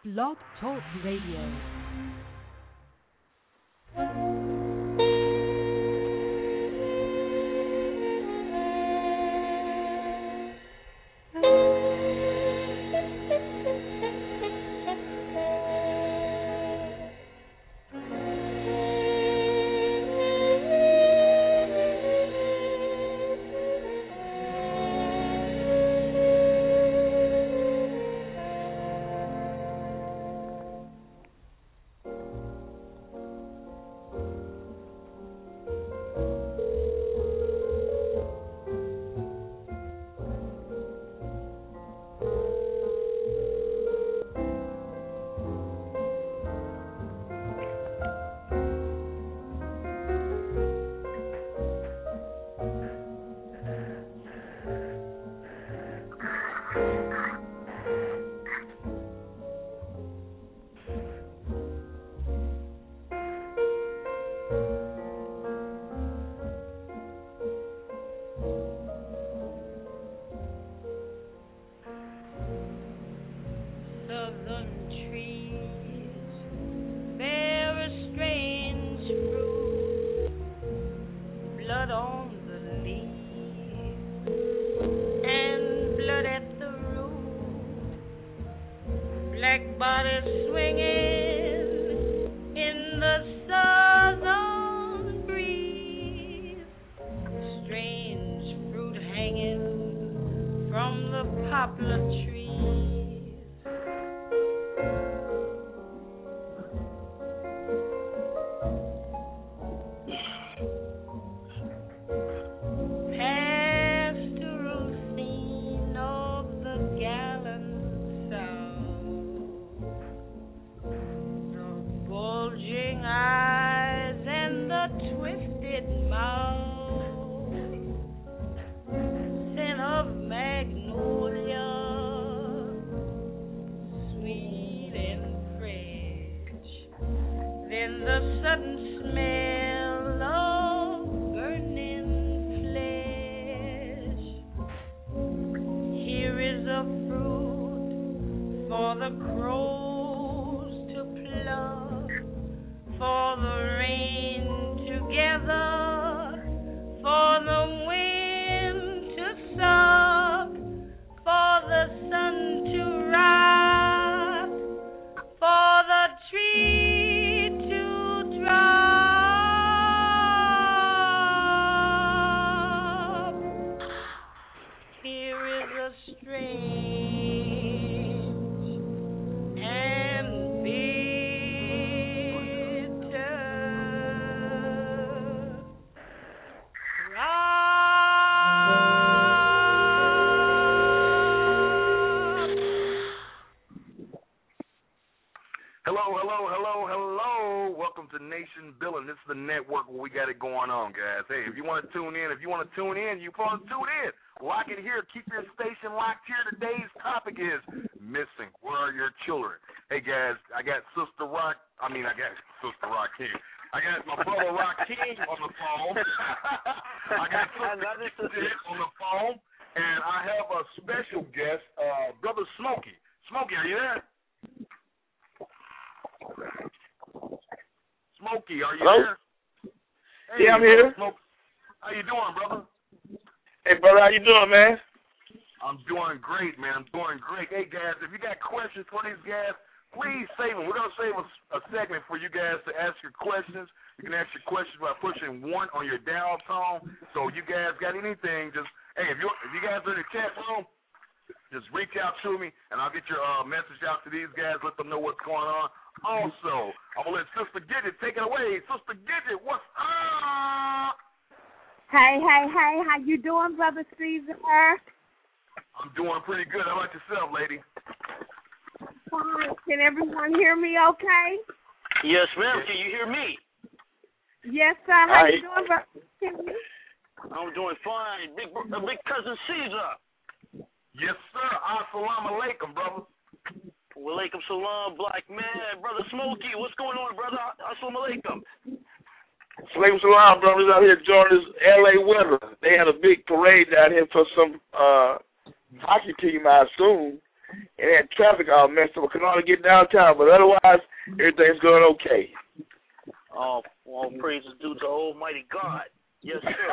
Blog Talk Radio. You can tune in. Lock it here. Keep your station locked here. Today's topic is missing. Where are your children? Hey, guys, I got Sister Rock. I got Sister Rakim. I got my brother Rakim on the phone. I got Sister Dick on the phone. And I have a special guest, Brother Smokey. Smokey, are you there? Smokey, are you there? Hey, I'm here. Smokey. How you doing, brother? Hey, brother, how you doing, man? I'm doing great, man. I'm doing great. Hey, guys, if you got questions for these guys, please save them. We're going to save a segment for you guys to ask your questions. You can ask your questions by pushing 1 on your dial tone. So you guys got anything, just, hey, if you guys are in the chat room, just reach out to me, and I'll get your message out to these guys, let them know what's going on. Also, I'm going to let Sister Gidget take it away. Sister Gidget, what's up? Hey, how you doing, Brother Caesar? I'm doing pretty good. How about yourself, lady? Fine. Can everyone hear me okay? Yes, ma'am. Can you hear me? Yes, sir. How you doing, Brother? I'm doing fine. Big cousin Caesar. Yes, sir. Assalamu alaikum, brother. Walaikum salam, black man. Brother Smokey, what's going on, brother? Assalamu alaikum. Salaikum salam, brothers out here enjoying this L.A. weather. They had a big parade down here for some hockey team, I assume. and that traffic all messed up. I couldn't hardly get downtown, but otherwise, everything's going okay. Oh, all praises due to Almighty God. Yes, sir.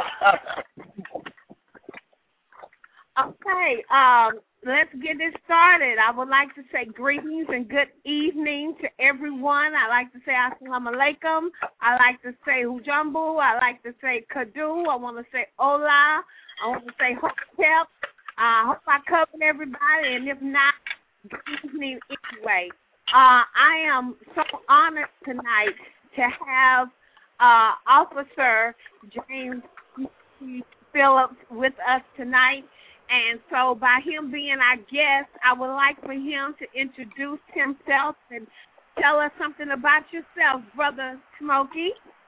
Okay, let's get this started. I would like to say greetings and good evening to everyone. I like to say assalamu alaikum. I like to say hujambu. I like to say kadu. I want to say hola. I want to say hotep. I hope I covered everybody, and if not, good evening anyway. I am so honored tonight to have Officer James Phillips with us tonight. And so by him being our guest, I would like for him to introduce himself and tell us something about yourself, Brother Smokey.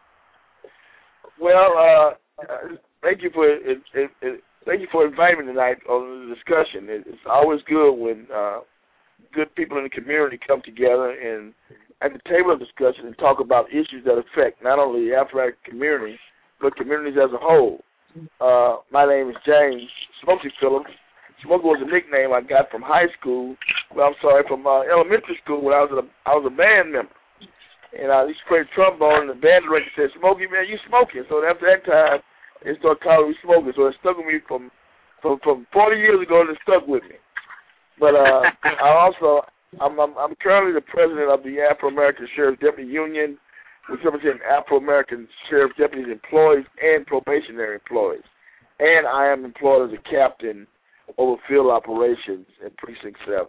Well, thank you for inviting me tonight on the discussion. It's always good when good people in the community come together and at the table of discussion and talk about issues that affect not only the Afro-American community, but communities as a whole. My name is James Smokey Phillips. Smokey was a nickname I got from high school. From elementary school when I was a band member, and I used to play trombone. And the band director said, "Smokey, man, you smoking." So after that time, they started calling me Smokey. So it stuck with me from 40 years ago. And it stuck with me. But I'm currently the president of the Afro-American Sheriff Deputy Union, which represents Afro-American Sheriff Deputies employees and probationary employees. And I am employed as a captain over field operations at Precinct 7.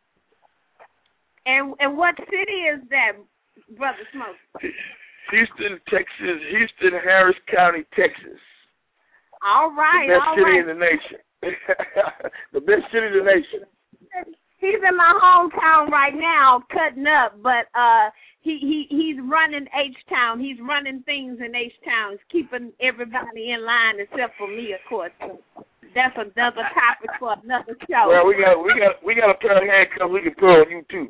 And what city is that, Brother Smoke? Houston, Texas. Houston, Harris County, Texas. All right, the best city in the nation. The best city in the nation. He's in my hometown right now, cutting up, but he's running H-Town. He's running things in H-Town. He's keeping everybody in line except for me, of course. So that's another topic for another show. Well, we got a pair of handcuffs we can put on you too.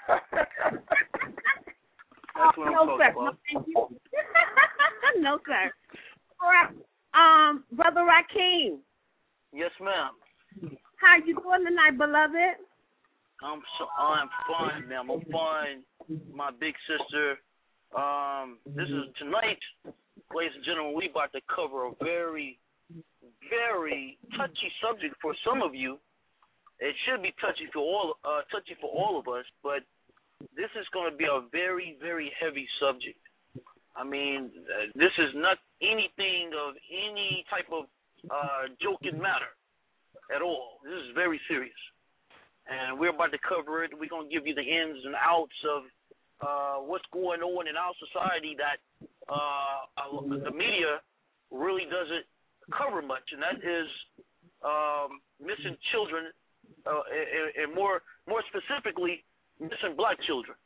That's what no, sir. about. No, sir. All right, Brother Rakeem. Yes, ma'am. How you doing tonight, beloved? I'm fine, ma'am. I'm fine. My big sister. This is tonight, ladies and gentlemen. We about to cover a very, very touchy subject for some of you. It should be touchy for all of us, but this is going to be a very, very heavy subject. I mean, this is not anything of any type of joking matter at all. This is very serious. And we're about to cover it. We're going to give you the ins and outs of what's going on in our society that the media really doesn't cover much, and that is missing children, and more specifically, missing black children.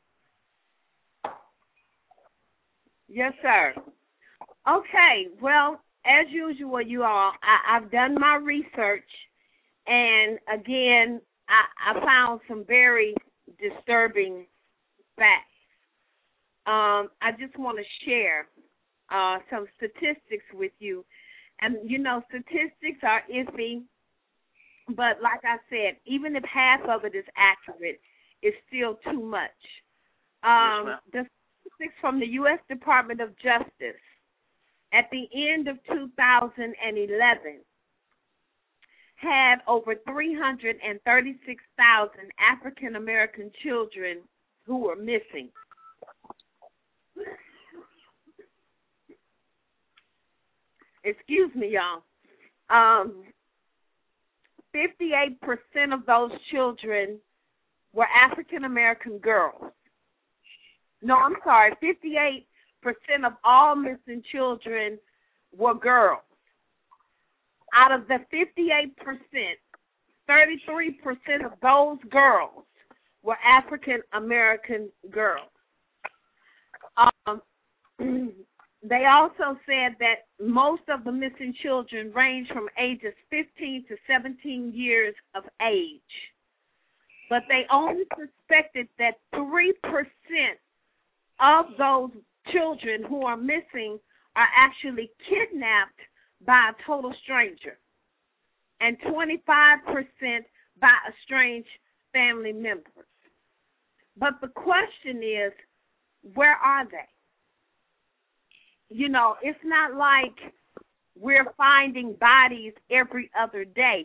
Yes, sir. Okay, well, as usual, you all, I've done my research, and again, I found some very disturbing facts. I just want to share some statistics with you. And, you know, statistics are iffy, but like I said, even if half of it is accurate, it's still too much. The statistics from the U.S. Department of Justice at the end of 2011 had over 336,000 African-American children who were missing. Excuse me, y'all. 58% of those children were African-American girls. No, I'm sorry, 58% of all missing children were girls. Out of the 58%, 33% of those girls were African-American girls. They also said that most of the missing children range from ages 15 to 17 years of age. But they only suspected that 3% of those children who are missing are actually kidnapped by a total stranger, and 25% by a strange family members. But the question is, where are they? You know, it's not like we're finding bodies every other day.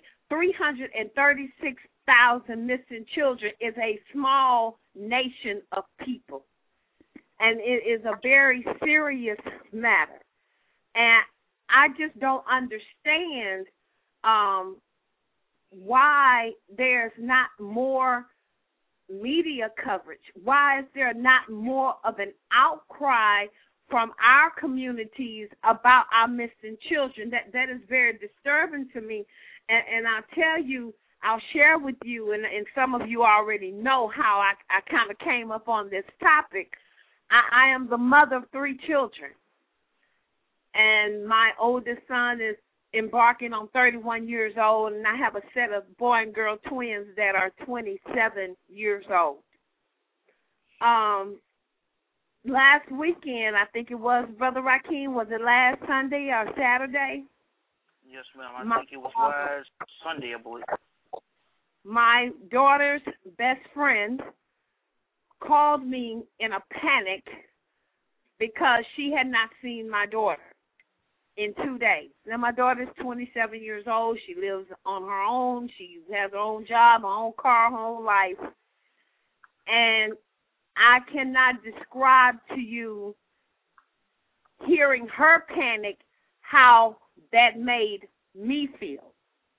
336,000 missing children is a small nation of people, and it is a very serious matter. And I just don't understand why there's not more media coverage. Why is there not more of an outcry from our communities about our missing children? That is very disturbing to me. And I'll tell you, I'll share with you, and some of you already know how I kind of came up on this topic. I am the mother of 3 children, and my oldest son is embarking on 31 years old, and I have a set of boy and girl twins that are 27 years old. Last weekend, I think it was, Brother Rakeem, was it last Sunday or Saturday? Yes, ma'am. I think it was last Sunday, I believe. My daughter's best friend called me in a panic because she had not seen my daughter in 2 days. Now, my daughter's 27 years old. She lives on her own. She has her own job, her own car, her own life. And I cannot describe to you, hearing her panic, how that made me feel.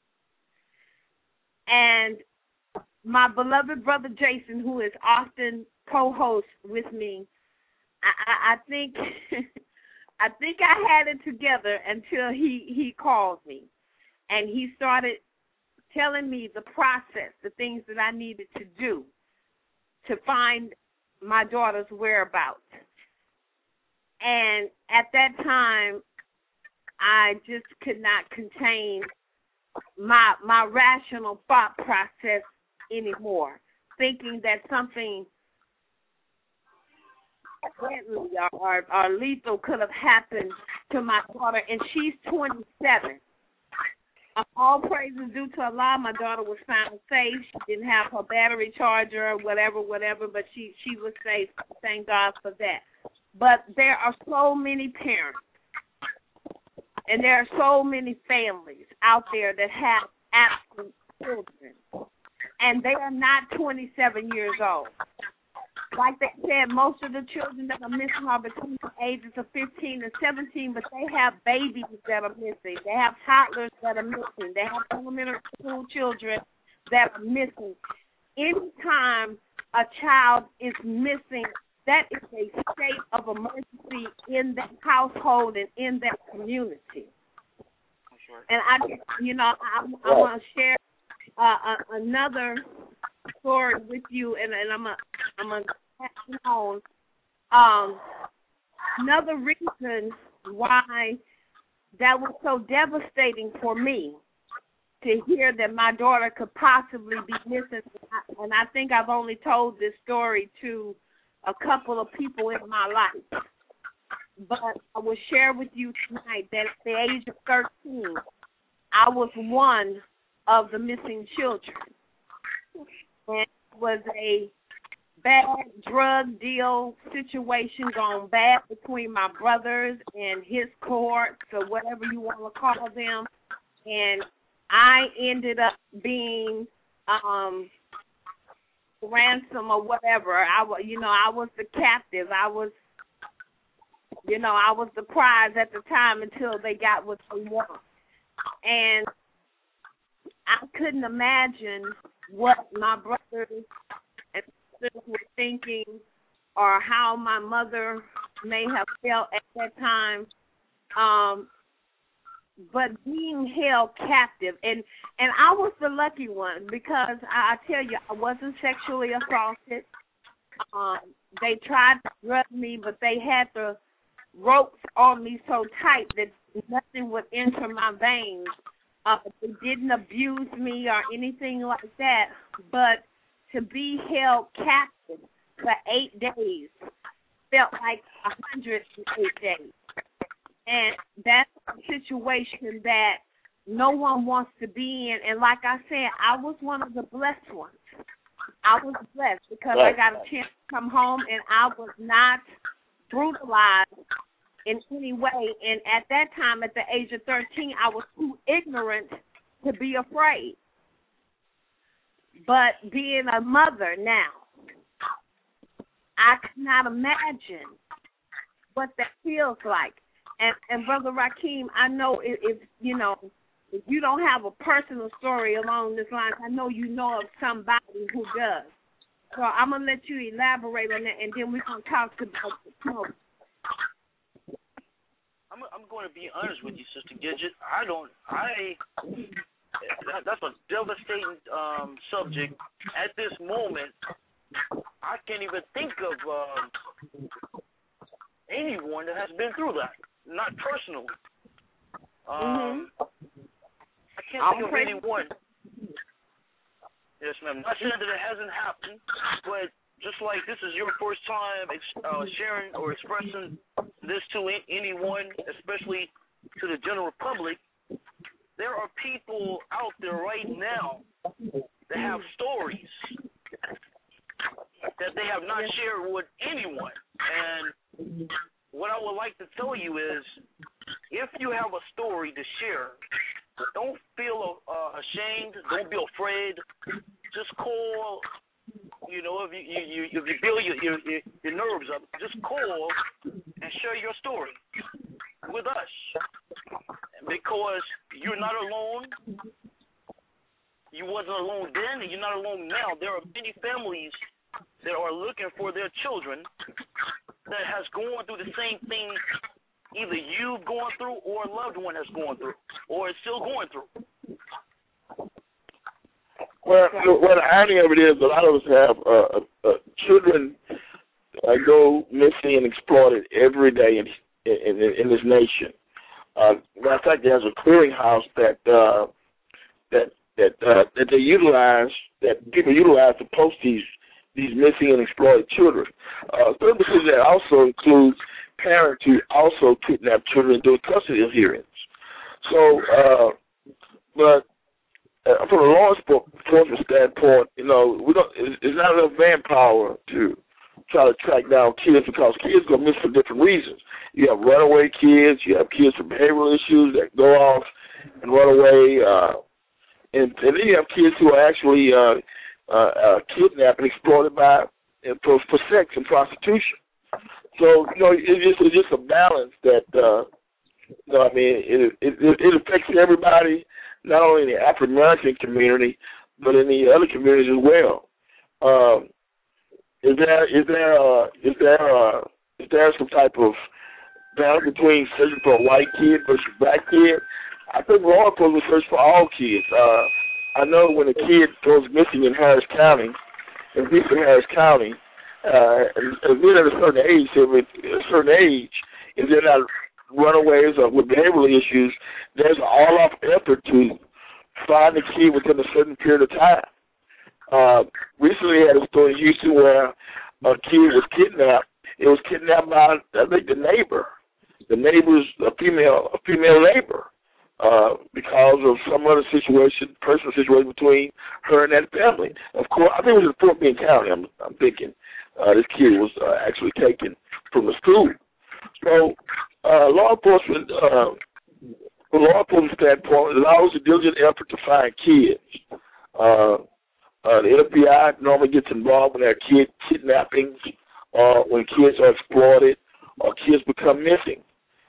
And my beloved brother Jason, who is often co-host with me, I think I think I had it together until he called me, and he started telling me the process, the things that I needed to do to find my daughter's whereabouts. And at that time, I just could not contain my rational thought process anymore, thinking that something deadly or lethal could have happened to my daughter, and she's 27. All praises due to Allah, my daughter was found safe. She didn't have her battery charger or whatever, but she was safe. Thank God for that. But there are so many parents, and there are so many families out there that have absent children, and they are not 27 years old. Like they said, most of the children that are missing are between the ages of 15 and 17, but they have babies that are missing. They have toddlers that are missing. They have elementary school children that are missing. Anytime a child is missing, that is a state of emergency in that household and in that community. Sure. And I want to share another story with you, and I'm gonna pass it on. Another reason why that was so devastating for me to hear that my daughter could possibly be missing, and I think I've only told this story to a couple of people in my life, but I will share with you tonight that at the age of 13, I was one of the missing children. And it was a bad drug deal situation gone bad between my brothers and his cohorts, or whatever you want to call them. And I ended up being ransom or whatever. I was the captive. I was the prize at the time until they got what they want. And I couldn't imagine what my brothers and sisters were thinking, or how my mother may have felt at that time. But being held captive, and I was the lucky one, because I tell you, I wasn't sexually assaulted. They tried to drug me, but they had the ropes on me so tight that nothing would enter my veins. They didn't abuse me or anything like that, but to be held captive for 8 days felt like 108 days. And that's a situation that no one wants to be in. And like I said, I was one of the blessed ones. I was blessed because I got a chance to come home and I was not brutalized in any way. And at that time, at the age of 13, I was too ignorant to be afraid. But being a mother now, I cannot imagine what that feels like. And Brother Rakeem, I know if you don't have a personal story along this line, I know you know of somebody who does. So I'm going to let you elaborate on that, and then we're going to talk about the smoke. I'm going to be honest with you, Sister Gidget. That's a devastating subject. At this moment, I can't even think of anyone that has been through that. Not personally. I can't think of anyone. Yes, ma'am. Not saying that it hasn't happened, but just like this is your first time sharing or expressing this to anyone, especially to the general public, there are people out there right now that have stories that they have not shared with anyone. And what I would like to tell you is, if you have a story to share, don't feel ashamed. Don't be afraid. Just call. If you build your nerves up, just call and share your story with us. Because you're not alone. You wasn't alone then, and you're not alone now. There are many families that are looking for their children that has gone through the same thing either you've gone through or a loved one has gone through or is still going through. Well, the irony of it is a lot of us have children go missing and exploited every day in this nation. Matter of fact, there's a clearinghouse that they utilize, that people utilize to post these missing and exploited children. Services that also includes parents who also kidnap children during custody hearings. So, but from a law enforcement standpoint, it's not enough manpower to try to track down kids, because kids go miss for different reasons. You have runaway kids, you have kids with behavioral issues that go off and run away, and then you have kids who are actually kidnapped and exploited for sex and prostitution. So it's just a balance that it affects everybody, not only in the African American community but in the other communities as well. Is there some type of balance between searching for a white kid versus a black kid? I think law enforcement search for all kids. I know when a kid goes missing in Harris County, and being at a certain age, if they're not runaways or with behavioral issues, there's an all-out effort to find the kid within a certain period of time. Recently, I had a story in Houston where a kid was kidnapped. It was kidnapped by, I think, the neighbor. The neighbor's a female neighbor, because of some other personal situation between her and that family. Of course, I think it was in Fort Bend County. I'm thinking this kid was actually taken from the school. So, law enforcement, from a law enforcement standpoint, there's always a diligent effort to find kids. The FBI normally gets involved when there are kid kidnappings, or when kids are exploited, or kids become missing.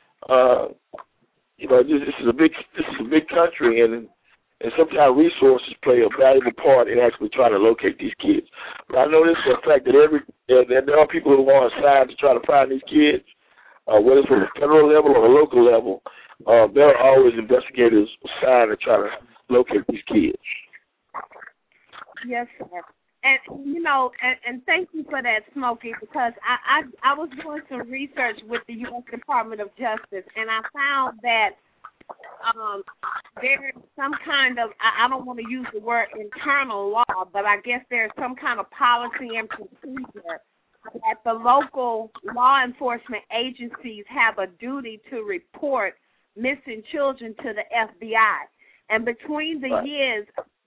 This is a big country, and sometimes resources play a valuable part in actually trying to locate these kids. But I know this for a fact that there are people who are assigned to try to find these kids, whether it's from the federal level or the local level. There are always investigators assigned to try to locate these kids. Yes, sir. And thank you for that, Smokey, because I was doing some research with the U.S. Department of Justice, and I found that there's some kind of, I don't want to use the word internal law, but I guess there's some kind of policy and procedure that the local law enforcement agencies have a duty to report missing children to the FBI. And between the years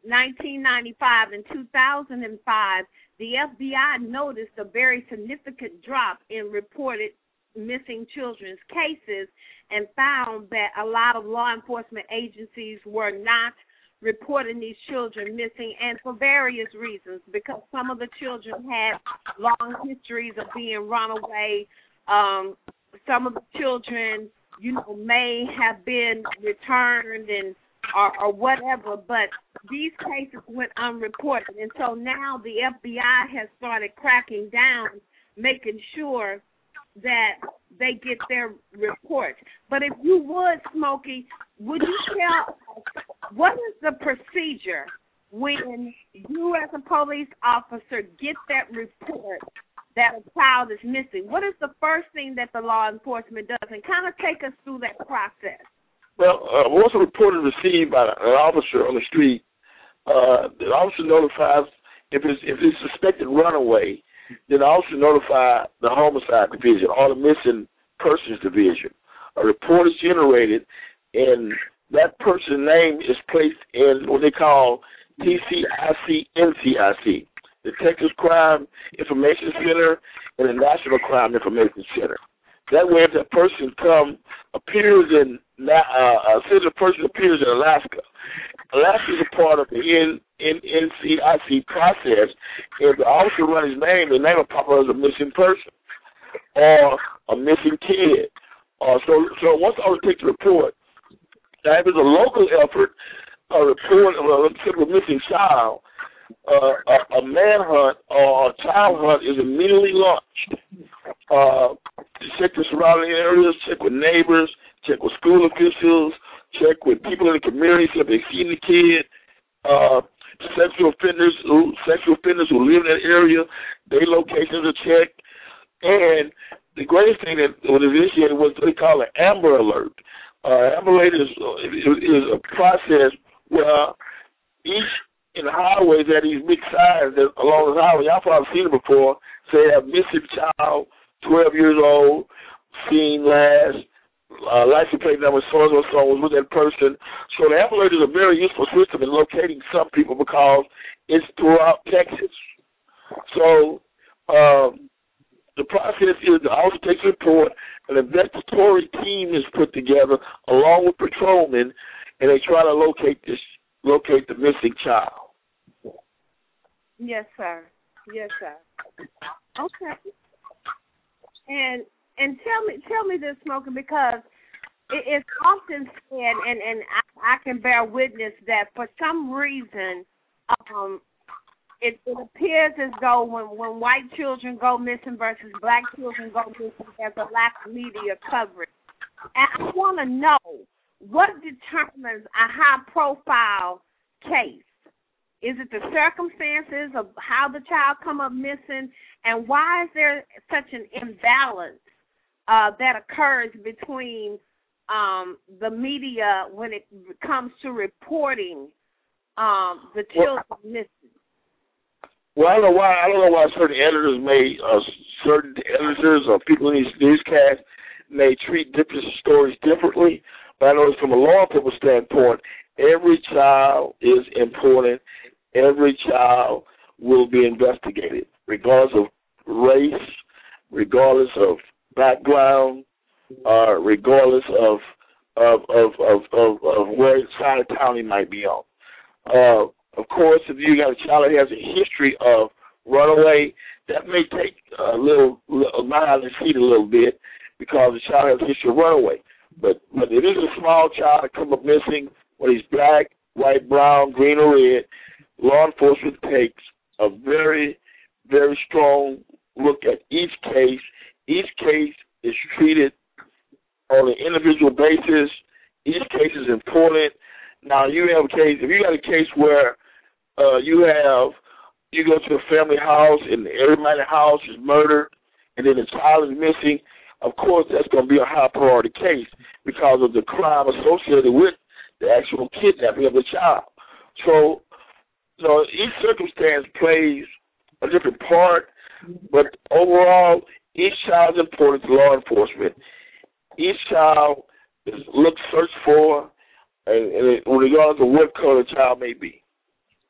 1995 and 2005, the FBI noticed a very significant drop in reported missing children's cases and found that a lot of law enforcement agencies were not reporting these children missing, and for various reasons, because some of the children had long histories of being run away. Some of the children, may have been returned and or whatever, but these cases went unreported. And so now the FBI has started cracking down, making sure that they get their reports. But if you would, Smokey, would you tell us what is the procedure when you as a police officer get that report that a child is missing? What is the first thing that the law enforcement does? And kind of take us through that process. Well, once a report is received by an officer on the street, the officer notifies if it's suspected runaway. Then the officer notify the homicide division or the missing persons division. A report is generated, and that person's name is placed in what they call TCIC-NCIC, the Texas Crime Information Center and the National Crime Information Center. That way, if that person appears in Alaska, Alaska is a part of the NCIC process. If the officer runs his name, the name will pop up as a missing person or a missing kid. So once I would take the report, now if it's a local effort, a report of a missing child, a manhunt or a child hunt is immediately launched. Check the surrounding areas, check with neighbors, check with school officials, check with people in the community, see if they've seen the kid. Sexual offenders who live in that area, their locations are checked. And the greatest thing that was initiated was what they call an Amber Alert. Amber Alert is a process where each in the highways at these big signs that along the highway, y'all probably seen it before, say a missing child, 12 years old, seen last, license plate number so-and-so was with that person. So the Amber Alert is a very useful system in locating some people because it's throughout Texas. So the process is the officer takes a report, an investigatory team is put together along with patrolmen, and they try to locate the missing child. Yes, sir. Yes, sir. Okay. And tell me this, Smoker, because it's often said, and I can bear witness that for some reason, it appears as though when white children go missing versus black children go missing, there's a lack of media coverage. And I want to know what determines a high-profile case. Is it the circumstances of how the child come up missing, and why is there such an imbalance that occurs between the media when it comes to reporting the children missing? Well, I don't know why certain editors or people in these newscasts may treat different stories differently. But I know from a law enforcement standpoint, every child is important. Every child will be investigated, regardless of race, regardless of background, regardless of where side of town he might be on. Of course, if you got a child that has a history of runaway, that may take a little mind and feet a little bit because the child has a history of runaway. But it is a small child that come up missing, whether he's black, white, brown, green, or red. Law enforcement takes a very, very strong look at each case. Each case is treated on an individual basis. Each case is important. Now, if you got a case where you go to a family house and everybody in the house is murdered and then the child is missing, of course that's going to be a high priority case because of the crime associated with the actual kidnapping of the child. So, each circumstance plays a different part, but overall, each child is important to law enforcement. Each child is searched for, and regardless of what color the child may be.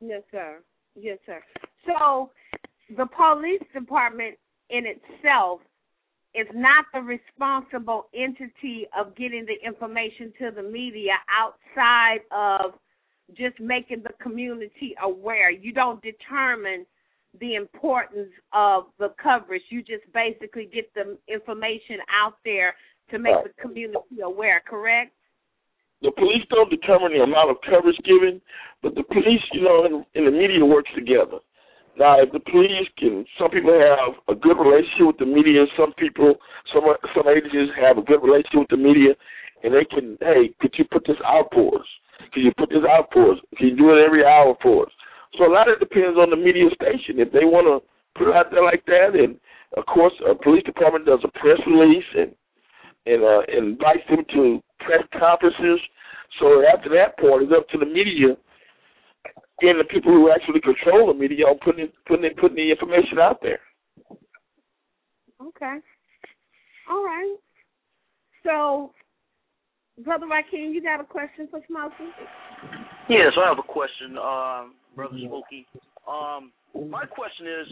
Yes, sir. Yes, sir. So the police department in itself is not the responsible entity of getting the information to the media outside of just making the community aware. You don't determine the importance of the coverage. You just basically get the information out there to make the community aware, correct? The police don't determine the amount of coverage given, but the police, and the media works together. Now, if the police some people have a good relationship with the media. Some agencies have a good relationship with the media, and they can, hey, could you put this out for us? Could you put this out for us? Can you do it every hour for us? So a lot of it depends on the media station. If they want to put it out there like that, and, of course, a police department does a press release and invites them to press conferences. So after that point, it's up to the media and the people who actually control the media on putting the information out there. Okay. All right. So, Brother Rakeem, you got a question for Smokey? Yes, I have a question, Brother Smokey. My question is,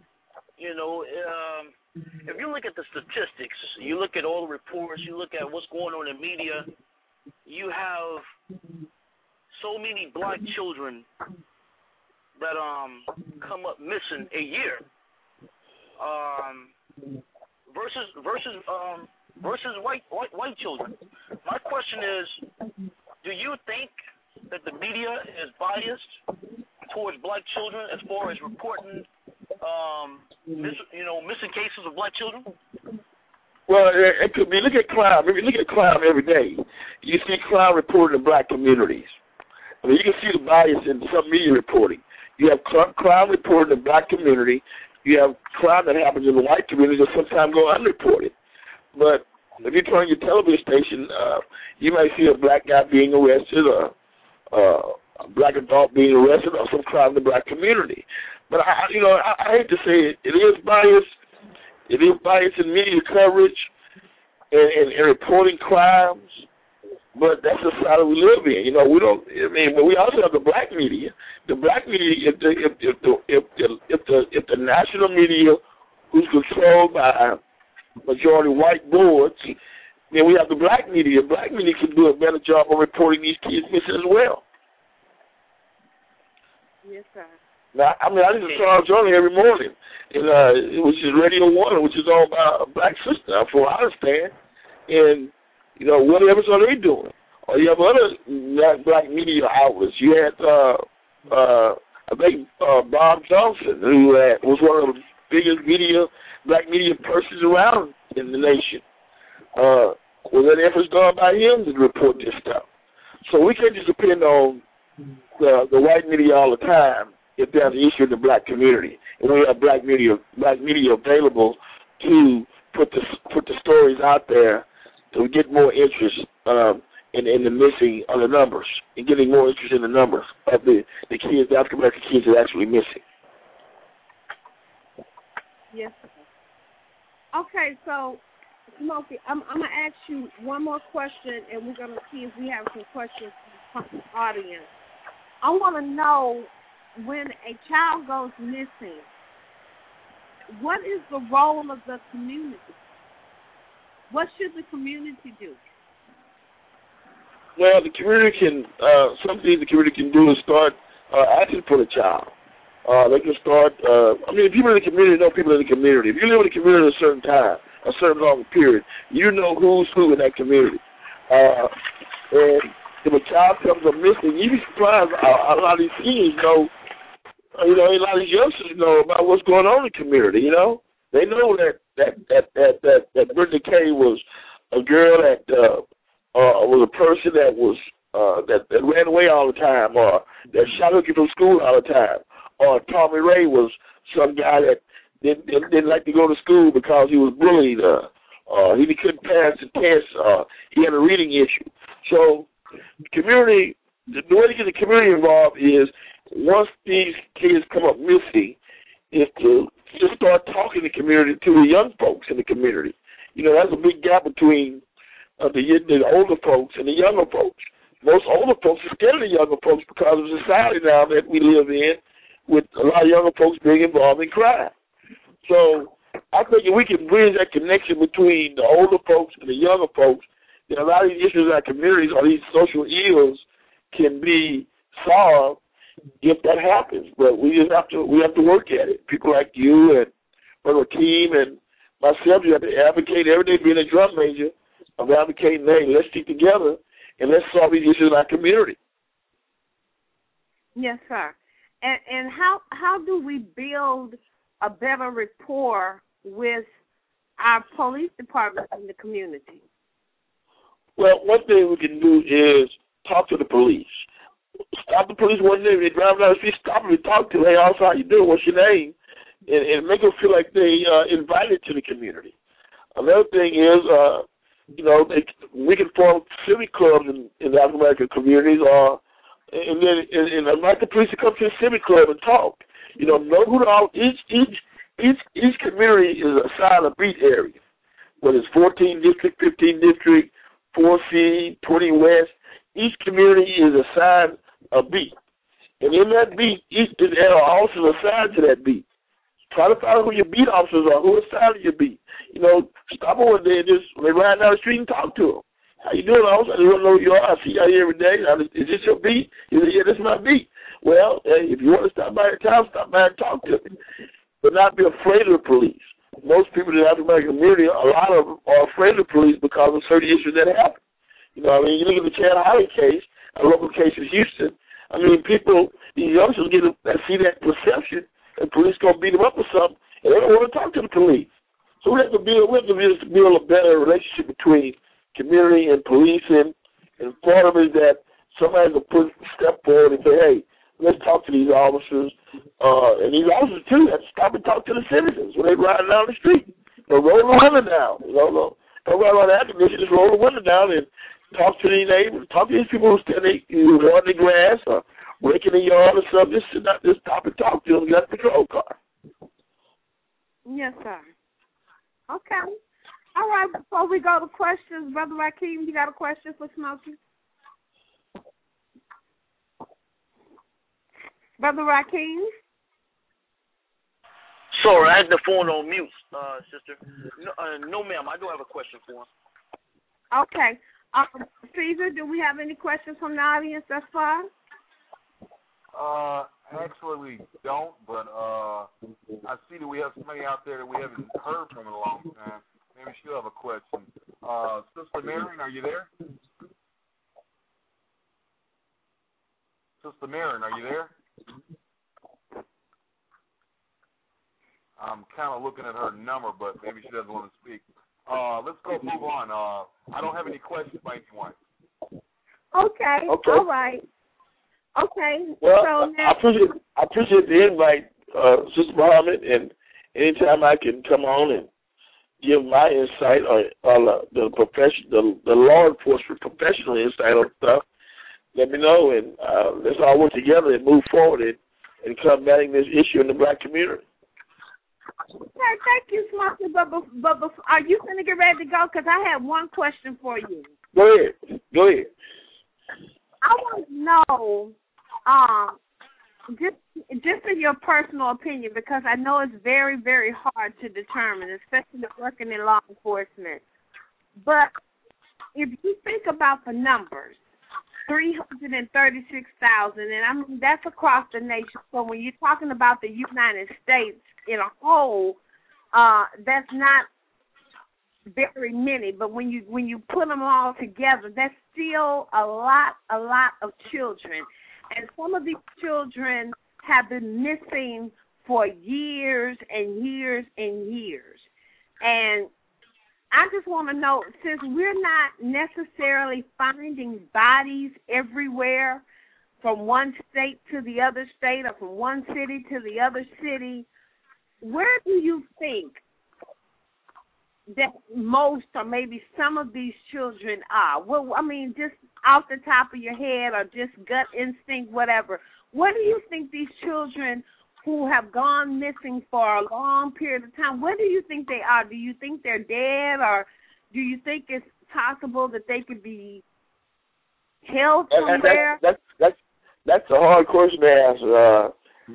if you look at the statistics, you look at all the reports, you look at what's going on in media, you have so many black children that come up missing a year, versus white children. My question is, do you think that the media is biased towards black children as far as reporting missing cases of black children? Well, it could be. Look at crime. If you look at crime every day, you see crime reported in black communities. I mean, you can see the bias in some media reporting. You have crime reported in the black community. You have crime that happens in the white community that sometimes go unreported. But if you turn on your television station, you might see a black guy being arrested, or a black adult being arrested, or some crime in the black community. But I hate to say it. It is bias. It is bias in media coverage and reporting crimes. But that's the society we live in. But we also have the black media. The black media, if the national media, who's controlled by majority white boards, then we have the black media. Black media can do a better job of reporting these kids missing as well. Yes, sir. Now, I listen to Charles Journey every morning, which is Radio 1, which is all about a black sister, from what I understand. And what efforts are they doing? Or you have other black media outlets. You had, I think, Bob Johnson, who was one of the biggest black media persons around in the nation. Was there efforts done by him to report this stuff? So we can't just depend on the white media all the time if there's an issue in the black community. And we have black media available to put the stories out there to get more interest in the missing of the numbers, and getting more interest in the numbers of the kids, the African American kids that are actually missing. Yes. Okay, so Smokey, I'm gonna ask you one more question, and we're gonna see if we have some questions from the audience. I want to know, when a child goes missing, what is the role of the community? What should the community do? Well, the community can, some things the community can do is start asking for the child. They can start, people in the community know people in the community. If you live in the community at a certain time, a certain long period, you know who's who in that community. And if a child comes up missing, you'd be surprised a lot of these teens know, a lot of these youngsters know about what's going on in the community, They know that Brittany Kay was a girl that was a person that was that ran away all the time, or that shot hooking from school all the time, or Tommy Ray was some guy that didn't like to go to school because he was bullied, he couldn't pass the test, he had a reading issue. So community, the way to get the community involved is, once these kids come up missing, is to just start talking to the community, to the young folks in the community. There's a big gap between the older folks and the younger folks. most older folks are scared of the younger folks because of the society now that we live in, with a lot of younger folks being involved in crime. So I think if we can bridge that connection between the older folks and the younger folks, then a lot of these issues in our communities or these social ills can be solved if that happens. But we have to work at it. People like you and Brother Akeem and myself, you have to advocate every day, being a drum major, of advocating, hey, let's stick together and let's solve these issues in our community. Yes, sir. And how do we build a better rapport with our police department in the community? Well, one thing we can do is talk to the police. Stop the police one day, they drive down the street, stop them and talk to them. Hey, also, how you doing? What's your name? And make them feel like they invited to the community. Another thing is, we can form civic clubs in the African American communities, and then invite the police to come to the civic club and talk. Know who each community is assigned a beat area, whether it's 14 district, 15 district, 4C, 20 West. Each community is assigned a beat, and in that beat, there are officers assigned to that beat. Try to find out who your beat officers are, who assigned to your beat. Stop them one day and just ride down the street and talk to them. How you doing, officer? I just want to know who you are. I see you out here every day. Is this your beat? He said, yeah, this is my beat. Well, hey, if you want to stop by the town, stop by and talk to me. But not be afraid of the police. Most people in the African American community, a lot of them are afraid of the police because of certain issues that happen. You look at the Chad Holly case, a local case in Houston. These youngsters see that perception, and police going to beat them up or something, and they don't want to talk to the police. So we have to build a better relationship between community and police, and part of it is that somebody can step forward and say, hey, let's talk to these officers, and these officers, too, have to stop and talk to the citizens when they ride down the street. Roll the window down. Don't ride around the air conditioning, just roll the window down and talk to these neighbors, talk to these people who water the grass or raking the yard or something. Just stop and talk to them. Get the patrol car. Yes, sir. Okay. All right, before we go to questions, Brother Rakeem, you got a question for Smokey? Brother Rakeem? Sorry, I had the phone on mute, sister. No, ma'am, I do have a question for him. Okay. Caesar, do we have any questions from the audience thus far? Actually, we don't, but I see that we have somebody out there that we haven't heard from in a long time. Maybe she'll have a question. Sister Marion, are you there? Sister Marion, are you there? I'm kind of looking at her number, but maybe she doesn't want to speak. Let's go move on. I don't have any questions by anyone. Okay. All right. Okay. Well, so now, I appreciate the invite, Sister Muhammad, and anytime I can come on and give my insight on the law enforcement professional insight on stuff, let me know, and let's all work together and move forward and combating this issue in the black community. Okay, thank you, Smokey. But are you going to get ready to go? Because I have one question for you. Go ahead. I want to know, just in your personal opinion, because I know it's very, very hard to determine, especially working in law enforcement. But if you think about the numbers, 336,000, and that's across the nation. So when you're talking about the United States in a whole, that's not very many. But when you put them all together, that's still a lot of children. And some of these children have been missing for years and years and years. And I just want to know, since we're not necessarily finding bodies everywhere from one state to the other state or from one city to the other city, where do you think that most or maybe some of these children are? Well, just off the top of your head or just gut instinct, whatever. Where do you think these children who have gone missing for a long period of time, where do you think they are? Do you think they're dead, or do you think it's possible that they could be held somewhere? That's a hard question to answer.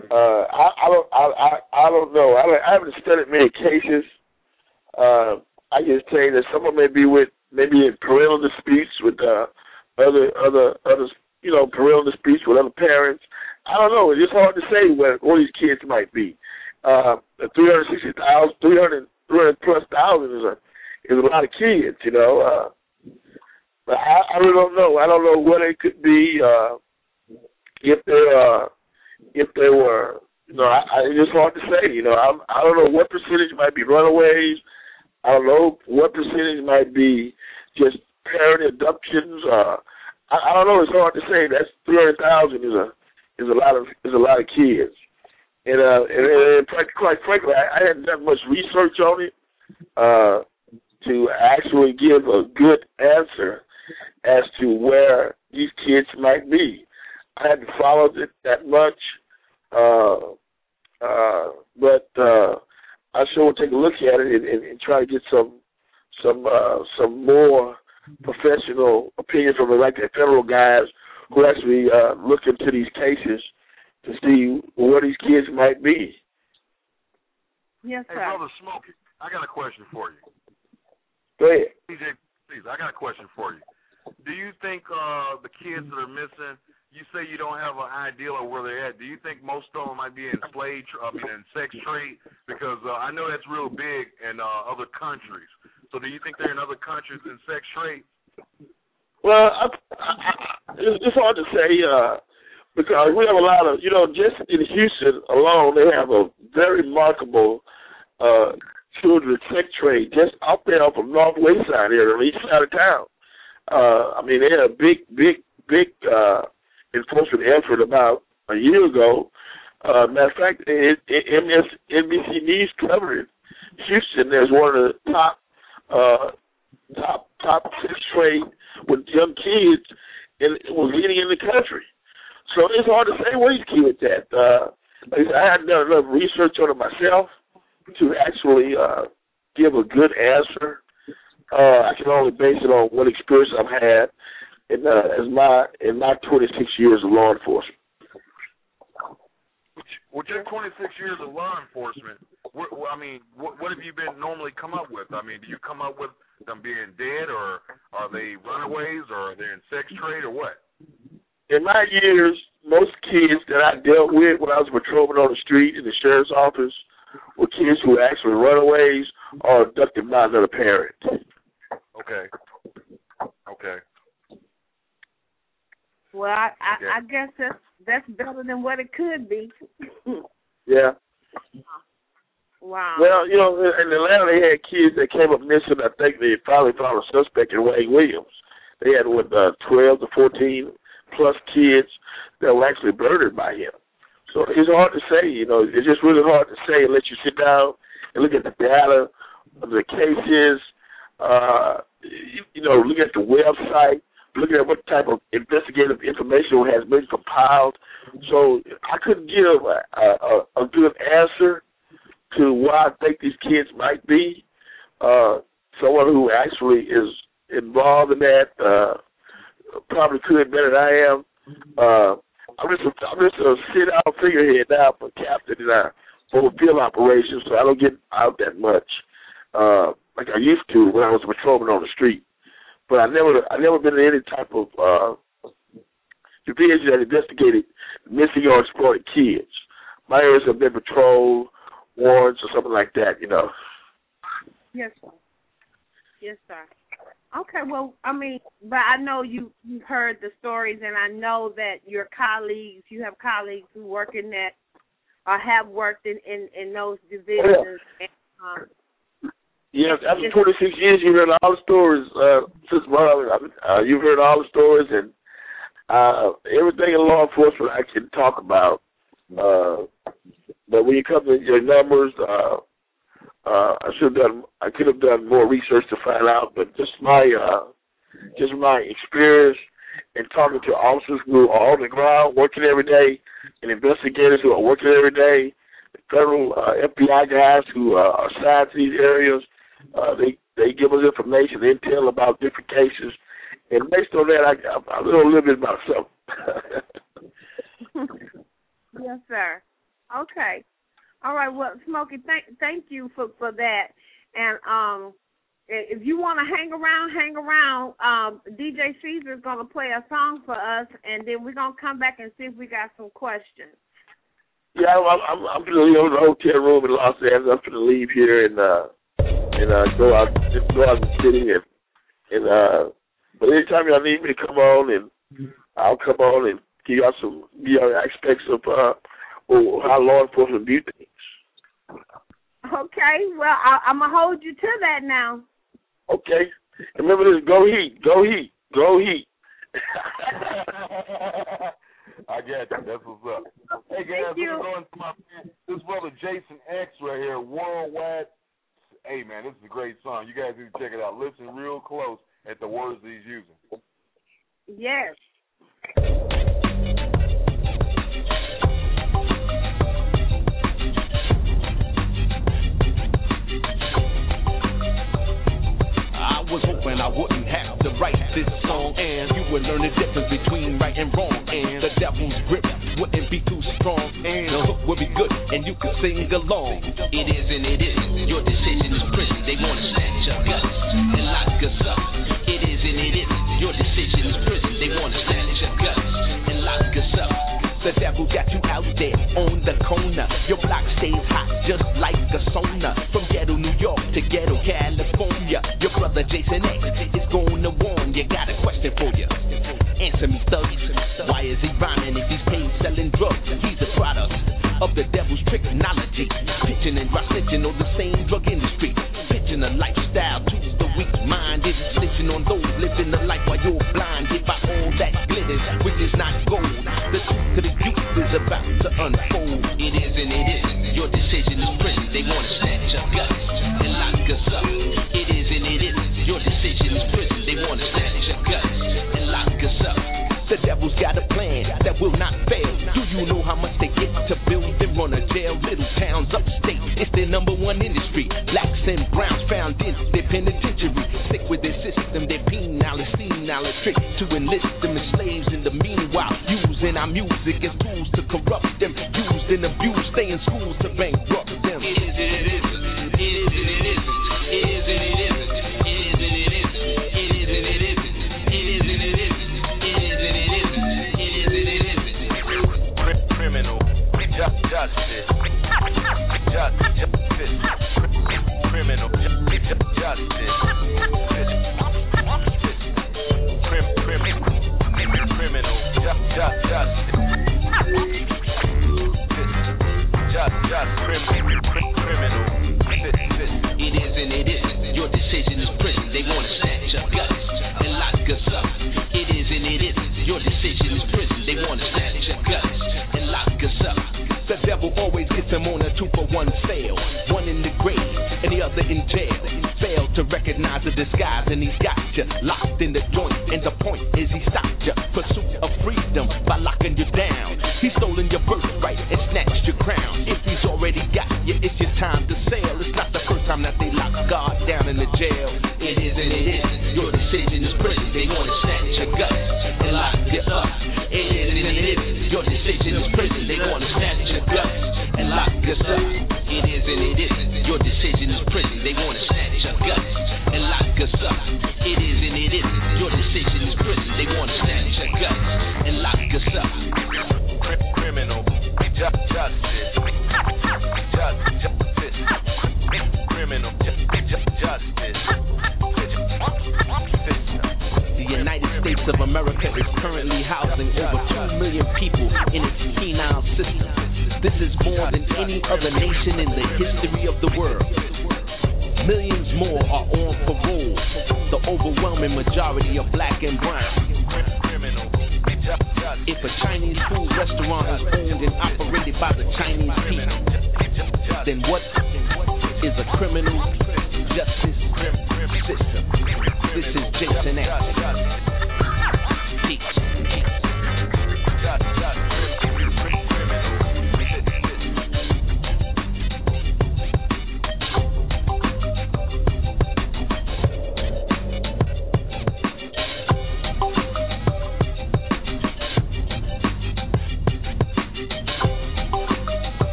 I don't know. I haven't studied many cases. I can tell you that someone may be maybe in parental disputes with other parental disputes with other parents. I don't know. It's just hard to say where these kids might be. 360,000, 300 plus thousand is a lot of kids, But I really don't know. I don't know what it could be. If they were, it's just hard to say. I don't know what percentage might be runaways. I don't know what percentage might be just parent abductions. I don't know. It's hard to say. That's 300,000 is a lot of kids. And quite frankly, I hadn't done much research on it to actually give a good answer as to where these kids might be. I hadn't followed it that much, but I sure will take a look at it and try to get some more professional opinion from the federal guys who actually look into these cases to see where these kids might be. Yes, sir. Hey, Brother Smokey, I got a question for you. Go ahead. DJ, please, I got a question for you. Do you think the kids that are missing, you say you don't have an idea of where they're at. Do you think most of them might be in in sex trade? Because I know that's real big in other countries. So do you think they're in other countries in sex trade? Well, it's hard to say because we have a lot of, just in Houston alone, they have a very remarkable children's sex trade just out there off of Northwest side area, on the east side of town. They had a big enforcement effort about a year ago. Matter of fact, NBC News covered it. Houston is one of the top sex trade with young kids, and it was leading in the country. So it's hard to say where these kids at. I hadn't done enough research on it myself to actually give a good answer. I can only base it on what experience I've had in my 26 years of law enforcement. With your 26 years of law enforcement, what have you been normally come up with? Do you come up with them being dead, or are they runaways, or are they in sex trade, or what? In my years, most kids that I dealt with when I was patrolling on the street in the sheriff's office were kids who were actually runaways or abducted by another parent. Okay. Well, I guess that's better than what it could be. Yeah. Wow. Well, in Atlanta they had kids that came up missing. I think they finally found a suspect in Wayne Williams. They had 12 to 14 plus kids that were actually murdered by him. So it's hard to say. It's just really hard to say unless you sit down and look at the data of the cases. Look at the website, look at what type of investigative information has been compiled. So I couldn't give a good answer to why I think these kids might be. Someone who actually is involved in that probably could better than I am. I'm just a sit-down figurehead now for captain for field operations, so I don't get out that much like I used to when I was patrolling on the street. But I never been in any type of division that investigated missing or exploited kids. My areas have been patrol warrants or something like that, Yes, sir. Yes, sir. Okay, well, but I know you've heard the stories, and I know that you have colleagues who work in that or have worked in those divisions. And, yes, after 26 years, you've heard all the stories since you've heard all the stories, and everything in law enforcement I can talk about. But when you come to your numbers, I could have done more research to find out. But just my experience in talking to officers who are on the ground working every day, and investigators who are working every day, the federal FBI guys who are assigned to these areas, they give us information, intel about different cases, And based on that, I know a little bit about something. Yes, sir. Okay. All right. Well, Smokey, thank you for that. And if you want to hang around. DJ Caesar is going to play a song for us, and then we're going to come back and see if we got some questions. Yeah, I'm going to leave the hotel room in Los Angeles. I'm going to leave here and go out in the city. But anytime y'all need me to come on, and I'll come on and give y'all some aspects of how law enforcement view things. Okay. Well, I'm going to hold you to that now. Okay. Remember this, go Heat, go Heat, go Heat. I got you. That's what's up. Hey, guys, we're going to my man, this brother Jason X right here, Worldwide. Hey, man, this is a great song. You guys need to check it out. Listen real close at the words that he's using. Yes. I was hoping I wouldn't have to write this song, and you would learn the difference between right and wrong, and the devil's grip wouldn't be too strong, and the hook would be good, and you could sing along. It is and it isn't. Your decision is prison. They want to snatch your guts and lock us up. It is and it isn't. Your decision is prison. They want to snatch your guts and lock us up. The devil got you out there on the corner. Your block stays hot just like a sauna. From ghetto New York to ghetto California. Your brother Jason X is going to warn you. Got a question for you. Answer me, thugs. Why is he rhyming if he's paid selling drugs? He's a product of the devil's technology. Pitching and snitching on the same drug industry. Pitching a lifestyle to the weak-minded. Snitching on those living the life while you're blinded by all that glitters, which is not gold. The truth to the youth is about to unfold. It is and it isn't. Your decision is prison. They want to snatch your guts and lock us up. It is and it isn't. Your decision is prison. They want to snatch your guts and lock us up. The devil's got a plan that will not fail. Do you know how much they get to build and run a jail? Little towns upstate, it's their number one industry. Blacks and browns found in their penitentiary. Sick with their system, their penal is senile, a trick to enlist them as slaves in the meanwhile. Using our music as tools to corrupt them. Used and abused, stay in schools to bankrupt them. It is and it isn't. It is and it isn't. It is and it isn't. It is and it isn't. It is and it isn't. It is and it isn't. Criminal justice, criminal justice, criminal criminal. It is and it isn't. Your decision is prison. They want to snatch your guts and lock us up. It is and it isn't. Your decision is prison. They want to snatch your guts and lock us up. The devil always gets him on a 2-for-1 sale. One in the grave and the other in jail. Failed to recognize the disguise and he's got you locked in the joint. And the point is he stopped your pursuit of freedom by locking you down. He's stolen your birthright and snatched your crown. If he's already got you, it's your time to sail. It's not the first time that they lock God down in the jail. It is and it isn't. Your decision is prison. They want to snatch your guts and lock you up. It is and it isn't. Your decision is prison. They want to snatch your guts and lock us up. It is and it isn't. Your decision is prison. They want to snatch your guts and lock us up. It is and it isn't. Your decision is prison. They want to snatch your guts and lock us up. Criminal justice. Criminal justice. The United States of America is currently housing over 2 million people in its penal system. This is more than any other nation in the history of the world. Millions more are on parole. The overwhelming majority are black and brown. If a Chinese food restaurant is owned and operated by the Chinese people, then what is a criminal justice system? This is Jason X.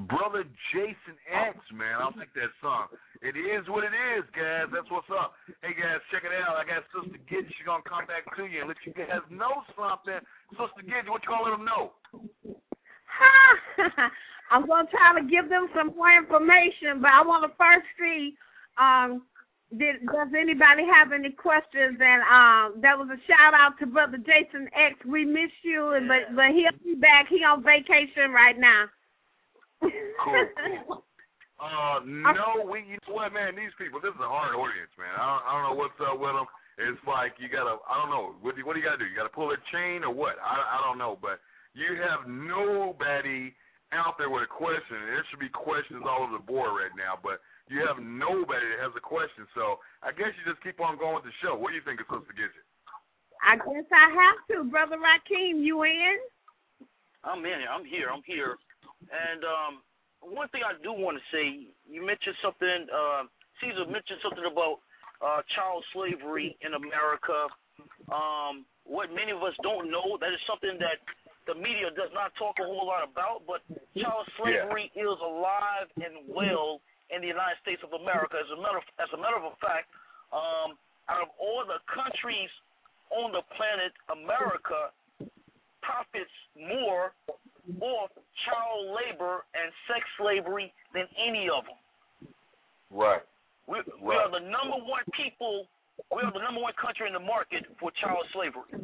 Brother Jason X, man. I like that song. It is what it is, guys. That's what's up. Hey, guys, check it out. I got Sister Gidget. She's going to come back to you and let you guys know something. Sister Gidget, what you going to let them know? I'm going to try to give them some more information, but I want to first see, does anybody have any questions? And that was a shout-out to Brother Jason X. We miss you, but he'll be back. He on vacation right now. Cool. No, you know what, man? These people, this is a hard audience, man. I don't know what's up with them. It's like you gotta, I don't know. What do you gotta do? You gotta pull a chain or what? I don't know, but you have nobody out there with a question. There should be questions all over the board right now, but you have nobody that has a question. So I guess you just keep on going with the show. What do you think of Sister Gidget? I guess I have to, Brother Rakeem. You in? I'm in. I'm here. And one thing I do want to say, you mentioned something, Caesar mentioned something about child slavery in America. What many of us don't know, that is something that the media does not talk a whole lot about, but child slavery is alive and well in the United States of America. As a matter of fact, out of all the countries on the planet, America profits more off child labor and sex slavery than any of them. Right. We are the number one people. We are the number one country in the market for child slavery.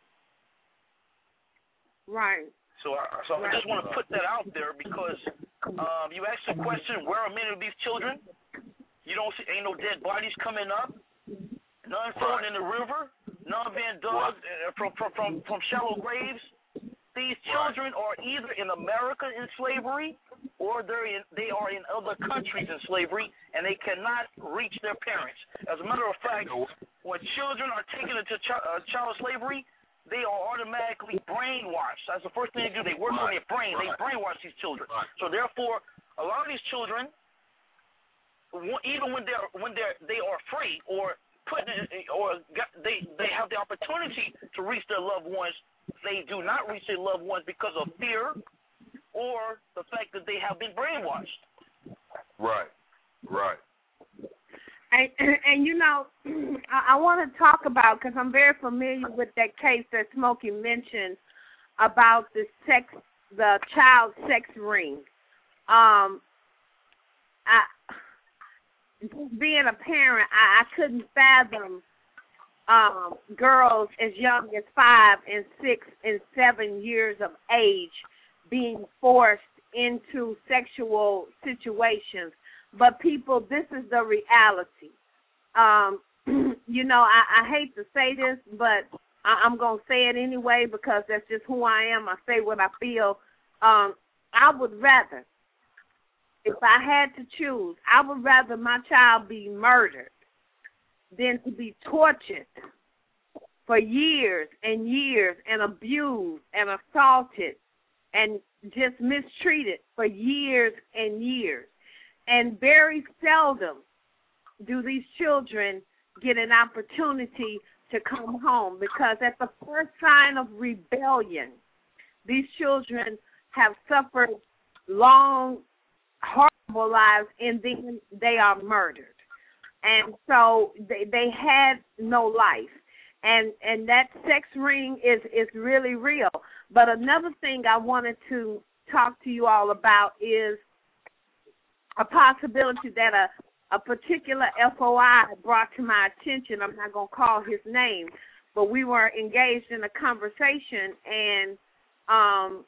Right. So I just want to put that out there because you asked the question, where are many of these children? You don't see, ain't no dead bodies coming up. None falling in the river. None being dug from shallow graves. These children are either in America in slavery or they are in other countries in slavery, and they cannot reach their parents. As a matter of fact, when children are taken into child slavery, they are automatically brainwashed. That's the first thing they do. They work on their brain. They brainwash these children. So therefore, a lot of these children, even when they are free or they have the opportunity to reach their loved ones, they do not reach their loved ones because of fear or the fact that they have been brainwashed. Right. And you know, I want to talk about, because I'm very familiar with that case that Smokey mentioned about the child sex ring. Being a parent, I couldn't fathom girls as young as 5 and 6 and 7 years of age being forced into sexual situations. But people, this is the reality. You know, I hate to say this, but I'm going to say it anyway because that's just who I am. I say what I feel. I would rather, if I had to choose, I would rather my child be murdered than to be tortured for years and years and abused and assaulted and just mistreated for years and years. And very seldom do these children get an opportunity to come home because at the first sign of rebellion, these children have suffered long, horrible lives and then they are murdered. And so they had no life. And that sex ring is really real. But another thing I wanted to talk to you all about is a possibility that a particular FOI brought to my attention. I'm not going to call his name, but we were engaged in a conversation, and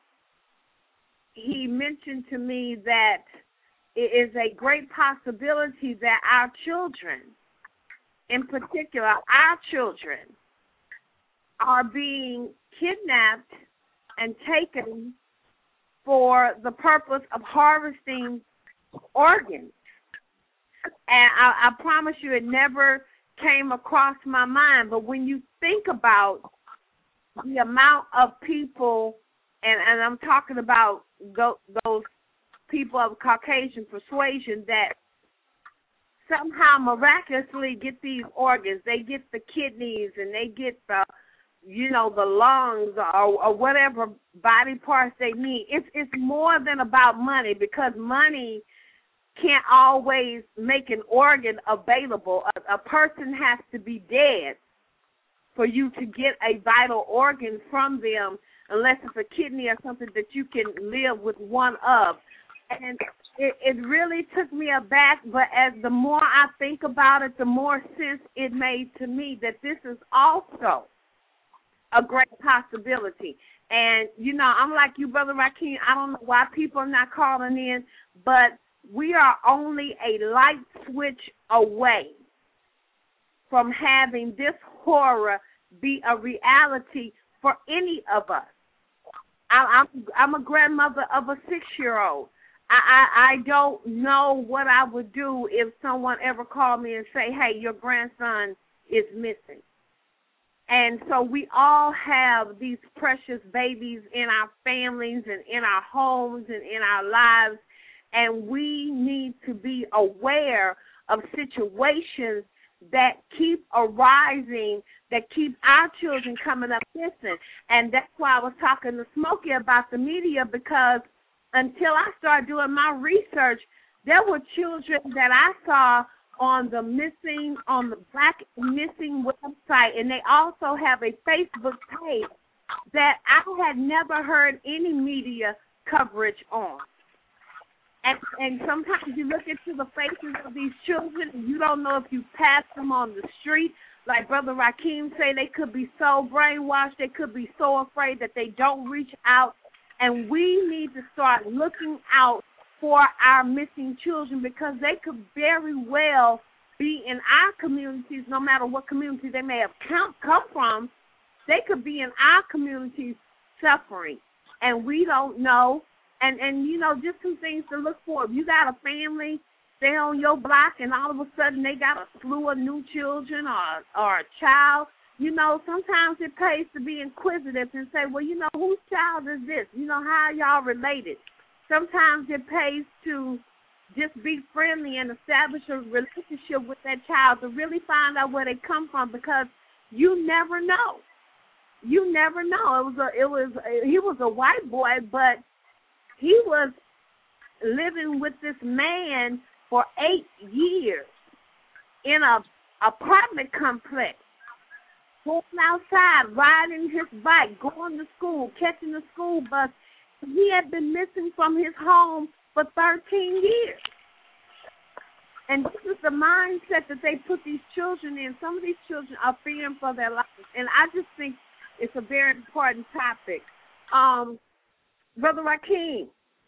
he mentioned to me that it is a great possibility that our children, in particular our children, are being kidnapped and taken for the purpose of harvesting organs. And I promise you it never came across my mind, but when you think about the amount of people, and I'm talking about those people of Caucasian persuasion that somehow miraculously get these organs. They get the kidneys and they get the the lungs or whatever body parts they need. It's more than about money, because money can't always make an organ available. A person has to be dead for you to get a vital organ from them, unless it's a kidney or something that you can live with one of. And it really took me aback, but as the more I think about it, the more sense it made to me that this is also a great possibility. And, I'm like you, Brother Rakeem. I don't know why people are not calling in, but we are only a light switch away from having this horror be a reality for any of us. I'm a grandmother of a 6-year-old. I don't know what I would do if someone ever called me and say, hey, your grandson is missing. And so we all have these precious babies in our families and in our homes and in our lives, and we need to be aware of situations that keep arising, that keep our children coming up missing. And that's why I was talking to Smokey about the media, because until I started doing my research, there were children that I saw on the Black Missing website, and they also have a Facebook page that I had never heard any media coverage on. And sometimes you look into the faces of these children, and you don't know if you pass them on the street. Like Brother Rakeem say, they could be so brainwashed, they could be so afraid that they don't reach out. And we need to start looking out for our missing children, because they could very well be in our communities, no matter what community they may have come from. They could be in our communities suffering, and we don't know. And just some things to look for. If you got a family, stay on your block, and all of a sudden they got a slew of new children or a child, sometimes it pays to be inquisitive and say, well, whose child is this? How are y'all related? Sometimes it pays to just be friendly and establish a relationship with that child to really find out where they come from, because you never know. You never know. He was a white boy, but he was living with this man for 8 years in a apartment complex, going outside, riding his bike, going to school, catching the school bus. He had been missing from his home for 13 years. And this is the mindset that they put these children in. Some of these children are fearing for their lives. And I just think it's a very important topic. Brother Rakeem,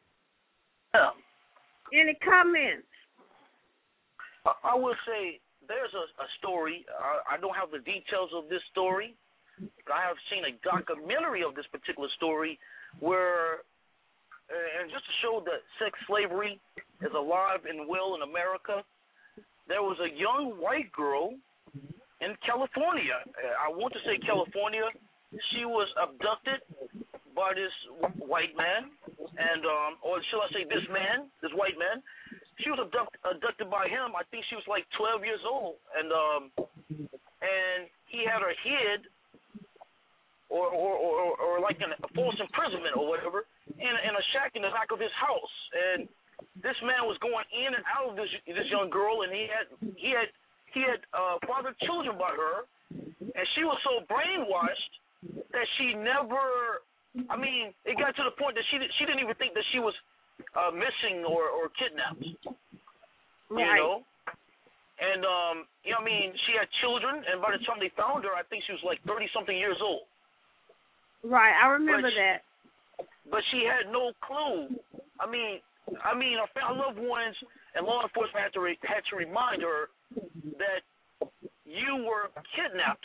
any comments? I will say there's a story. I don't have the details of this story. I have seen a documentary of this particular story where, and just to show that sex slavery is alive and well in America, there was a young white girl in California. I want to say California. She was abducted by this white man, and or should I say this white man. She was abducted by him. I think she was like 12 years old, and he had her hid, or like in a false imprisonment or whatever, in a shack in the back of his house. And this man was going in and out of this young girl, and he had fathered children by her, and she was so brainwashed that she never. I mean, it got to the point that she didn't even think that she was missing or kidnapped. Right. And I mean, she had children, and by the time they found her, I think she was like 30-something years old. Right, I remember that. But she had no clue. I mean, her loved ones and law enforcement had to remind her that you were kidnapped.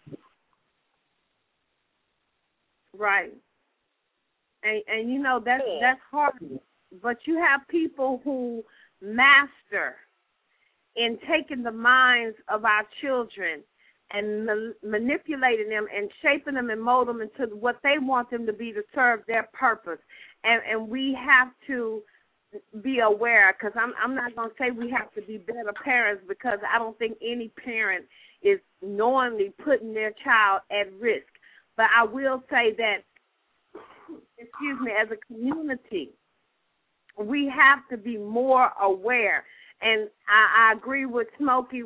Right. And that's hard. But you have people who master in taking the minds of our children and manipulating them and shaping them and mold them into what they want them to be to serve their purpose. And we have to be aware, because I'm not going to say we have to be better parents, because I don't think any parent is knowingly putting their child at risk. But I will say that, as a community, we have to be more aware. And I agree with Smokey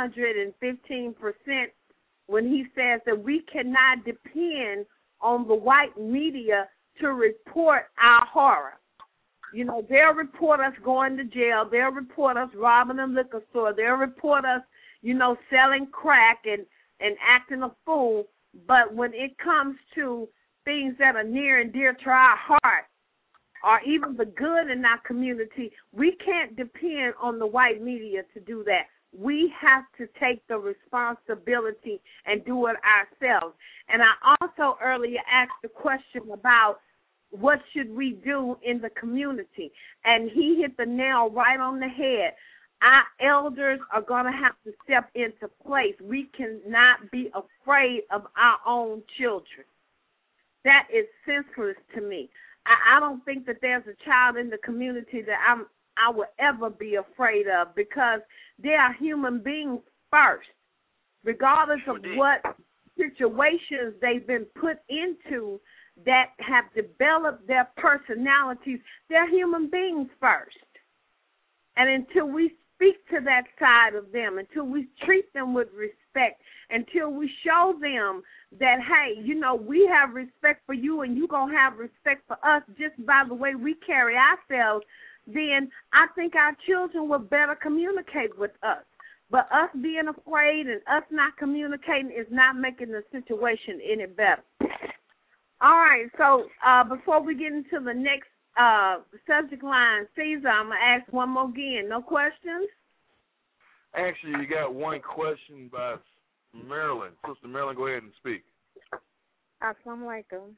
115% when he says that we cannot depend on the white media to report our horror. You know, they'll report us going to jail. They'll report us robbing a liquor store. They'll report us, you know, selling crack and acting a fool. But when it comes to things that are near and dear to our heart, or even the good in our community, we can't depend on the white media to do that. We have to take the responsibility and do it ourselves. And I also earlier asked the question about what should we do in the community, and he hit the nail right on the head. Our elders are going to have to step into place. We cannot be afraid of our own children. That is senseless to me. I don't think that there's a child in the community that I would ever be afraid of, because they are human beings first. Regardless of what situations they've been put into that have developed their personalities, they're human beings first. And until we speak to that side of them, until we treat them with respect, until we show them that, hey, you know, we have respect for you and you're going to have respect for us just by the way we carry ourselves, then I think our children will better communicate with us. But us being afraid and us not communicating is not making the situation any better. All right, so before we get into the next subject line, Caesar, I'm going to ask one more again. No questions? Actually, you got one question by Marilyn. Sister Marilyn, go ahead and speak. Assalamu alaikum.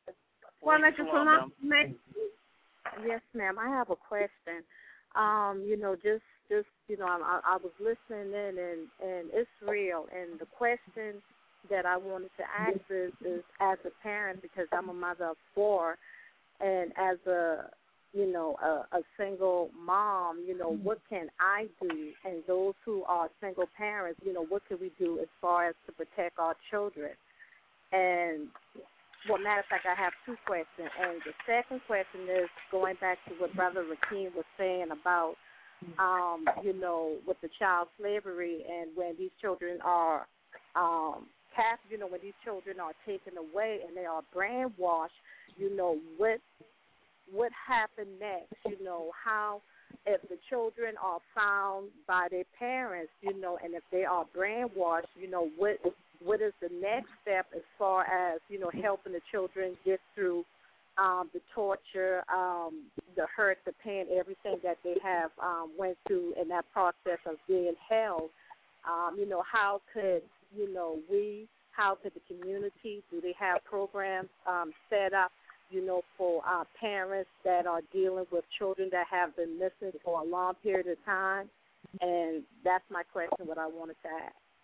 Yes, ma'am. I have a question. You know, just you know, I was listening in, and it's real. And the question that I wanted to ask is as a parent, because I'm a mother of 4, and as a single mom, you know, what can I do? And those who are single parents, you know, what can we do as far as to protect our children? And, well, matter of fact, I have 2 questions. And the second question is going back to what Brother Rakeem was saying about, you know, with the child slavery, and when these children are you know, when these children are taken away and they are brainwashed, you know, what happened next? You know, how, if the children are found by their parents, you know, and if they are brainwashed, you know, what is the next step as far as, you know, helping the children get through the torture, the hurt, the pain, everything that they have went through in that process of being held? You know, how could, you know, how could the community, do they have programs set up, you know, for parents that are dealing with children that have been missing for a long period of time? And that's my question, what I wanted to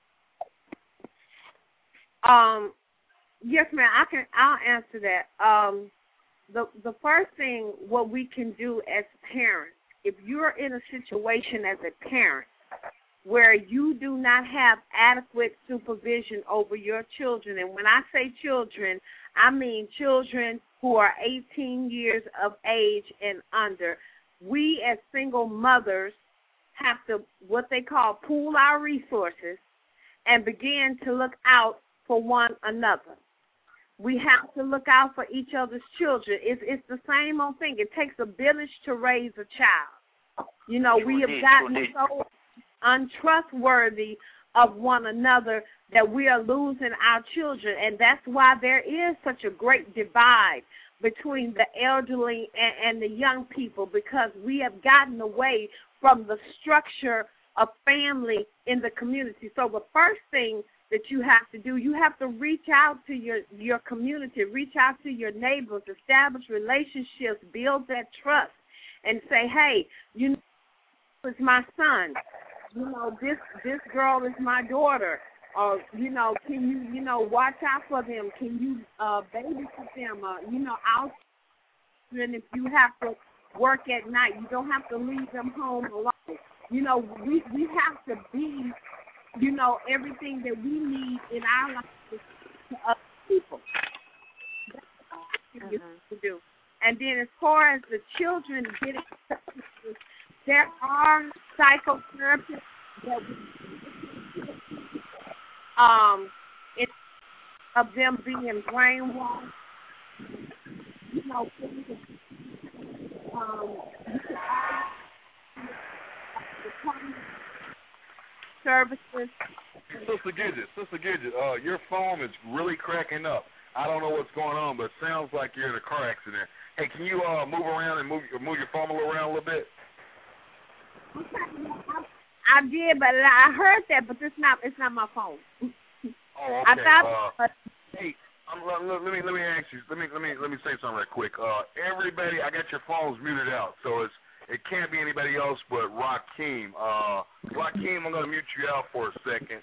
ask. Yes, ma'am, I'll answer that. The first thing what we can do as parents, if you're in a situation as a parent where you do not have adequate supervision over your children, and when I say children, I mean children who are 18 years of age and under, we as single mothers have to, what they call, pool our resources and begin to look out for one another. We have to look out for each other's children. It's the same old thing. It takes a village to raise a child. You know, we have gotten so untrustworthy of one another that we are losing our children, and that's why there is such a great divide between the elderly and the young people, because we have gotten away from the structure of family in the community. So the first thing that you have to do, you have to reach out to your community, reach out to your neighbors, establish relationships, build that trust, and say, hey, you know, this is my son. You know, this girl is my daughter. Or, you know, can you, you know, watch out for them? Can you babysit them? You know, and if you have to work at night, you don't have to leave them home alone. You know, we have to be, you know, everything that we need in our lives to other people. then as far as the children getting services, there are psychotherapists that it's of them being brainwashed. You know, services. Sister Gidget, your phone is really cracking up. I don't know what's going on, but it sounds like you're in a car accident. Hey, can you move around and move your phone around a little bit? I did, but I heard that, but it's not my phone. Oh, okay. I thought. Hey, let me ask you. Let me say something right quick. Everybody, I got your phones muted out, so it can't be anybody else but Rakeem. Rakeem, I'm gonna mute you out for a second.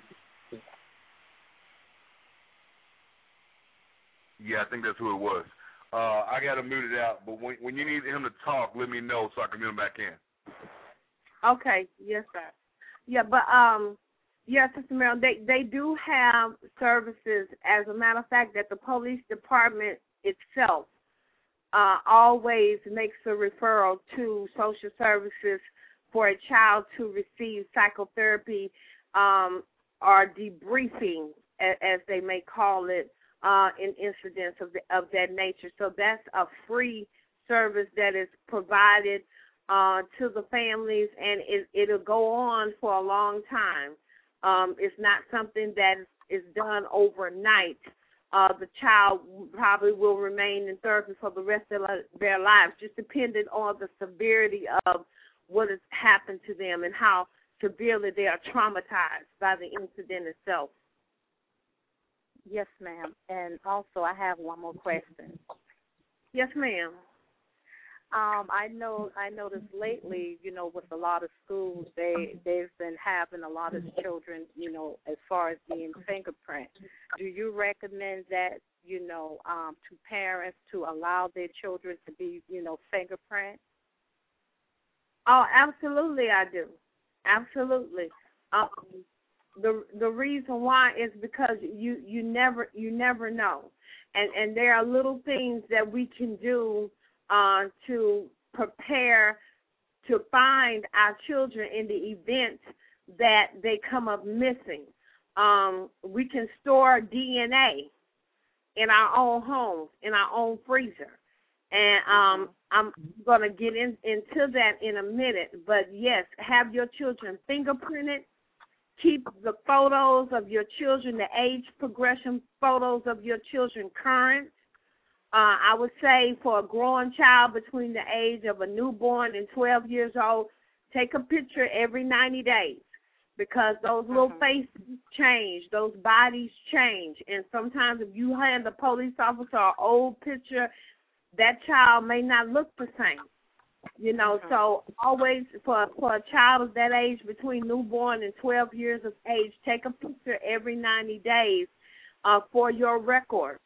Yeah, I think that's who it was. I got him muted out, but when you need him to talk, let me know so I can mute him back in. Okay. Yes, sir. Yeah, but yes, Sister Marilyn, they do have services. As a matter of fact, that the police department itself always makes a referral to social services for a child to receive psychotherapy or debriefing, as they may call it, in incidents of that nature. So that's a free service that is provided to the families, and it'll go on for a long time. It's not something that is done overnight. The child probably will remain in therapy for the rest of their lives, just depending on the severity of what has happened to them and how severely they are traumatized by the incident itself. Yes, ma'am. And also, I have one more question. Yes, ma'am. I noticed lately, with a lot of schools, they've been having a lot of children, as far as being fingerprint. Do you recommend that, to parents to allow their children to be, fingerprint? Oh, absolutely, I do. Absolutely. The reason why is because you never know, and there are little things that we can do to prepare to find our children in the event that they come up missing. We can store DNA in our own homes, in our own freezer. And I'm going to get into that in a minute. But, yes, have your children fingerprinted. Keep the photos of your children, the age progression photos of your children current. I would say for a growing child between the age of a newborn and 12 years old, take a picture every 90 days because those little faces change, those bodies change. And sometimes if you hand the police officer an old picture, that child may not look the same. So always for a child of that age between newborn and 12 years of age, take a picture every 90 days for your records.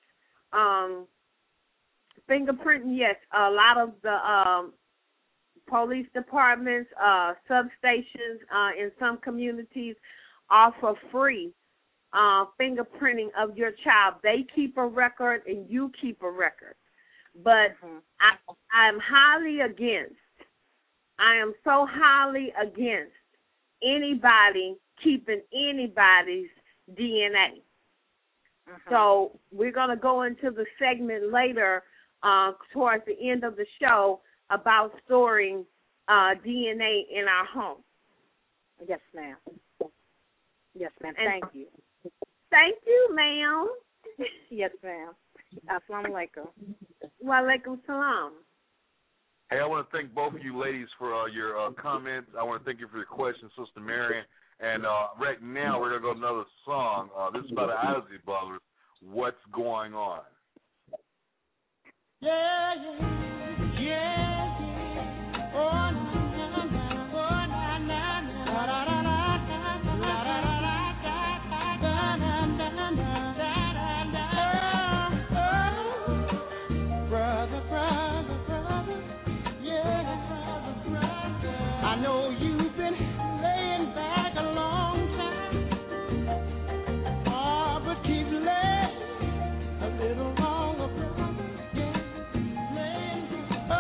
Fingerprinting, yes, a lot of the police departments, substations in some communities offer free fingerprinting of your child. They keep a record and you keep a record. But I'm highly against, I am so highly against anybody keeping anybody's DNA. So we're going to go into the segment later towards the end of the show about storing DNA in our home. Yes, ma'am. Yes, ma'am. Thank you. Thank you, ma'am. Yes, ma'am. Assalamu alaikum. Wa alaikum salam. Hey, I want to thank both of you ladies for your comments. I want to thank you for your questions, Sister Marion. And right now we're going to go to another song. This is by the Ozzy Brothers, What's Going On. Yeah, yeah, yeah, yeah. Oh, na, na, na, oh, na, na, na, da, da, da, da, da, da, da, da, da, da, brother, yeah, brother. I know you've been laying back a long time, but keep laying a little longer, brother. Yeah, laying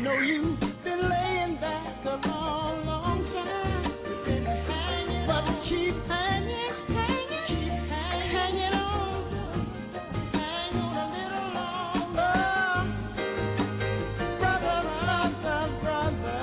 know you've been laying back a long, long time. You've been hanging, but keep hanging, hanging on. Hang on a little longer. Brother, brother, brother.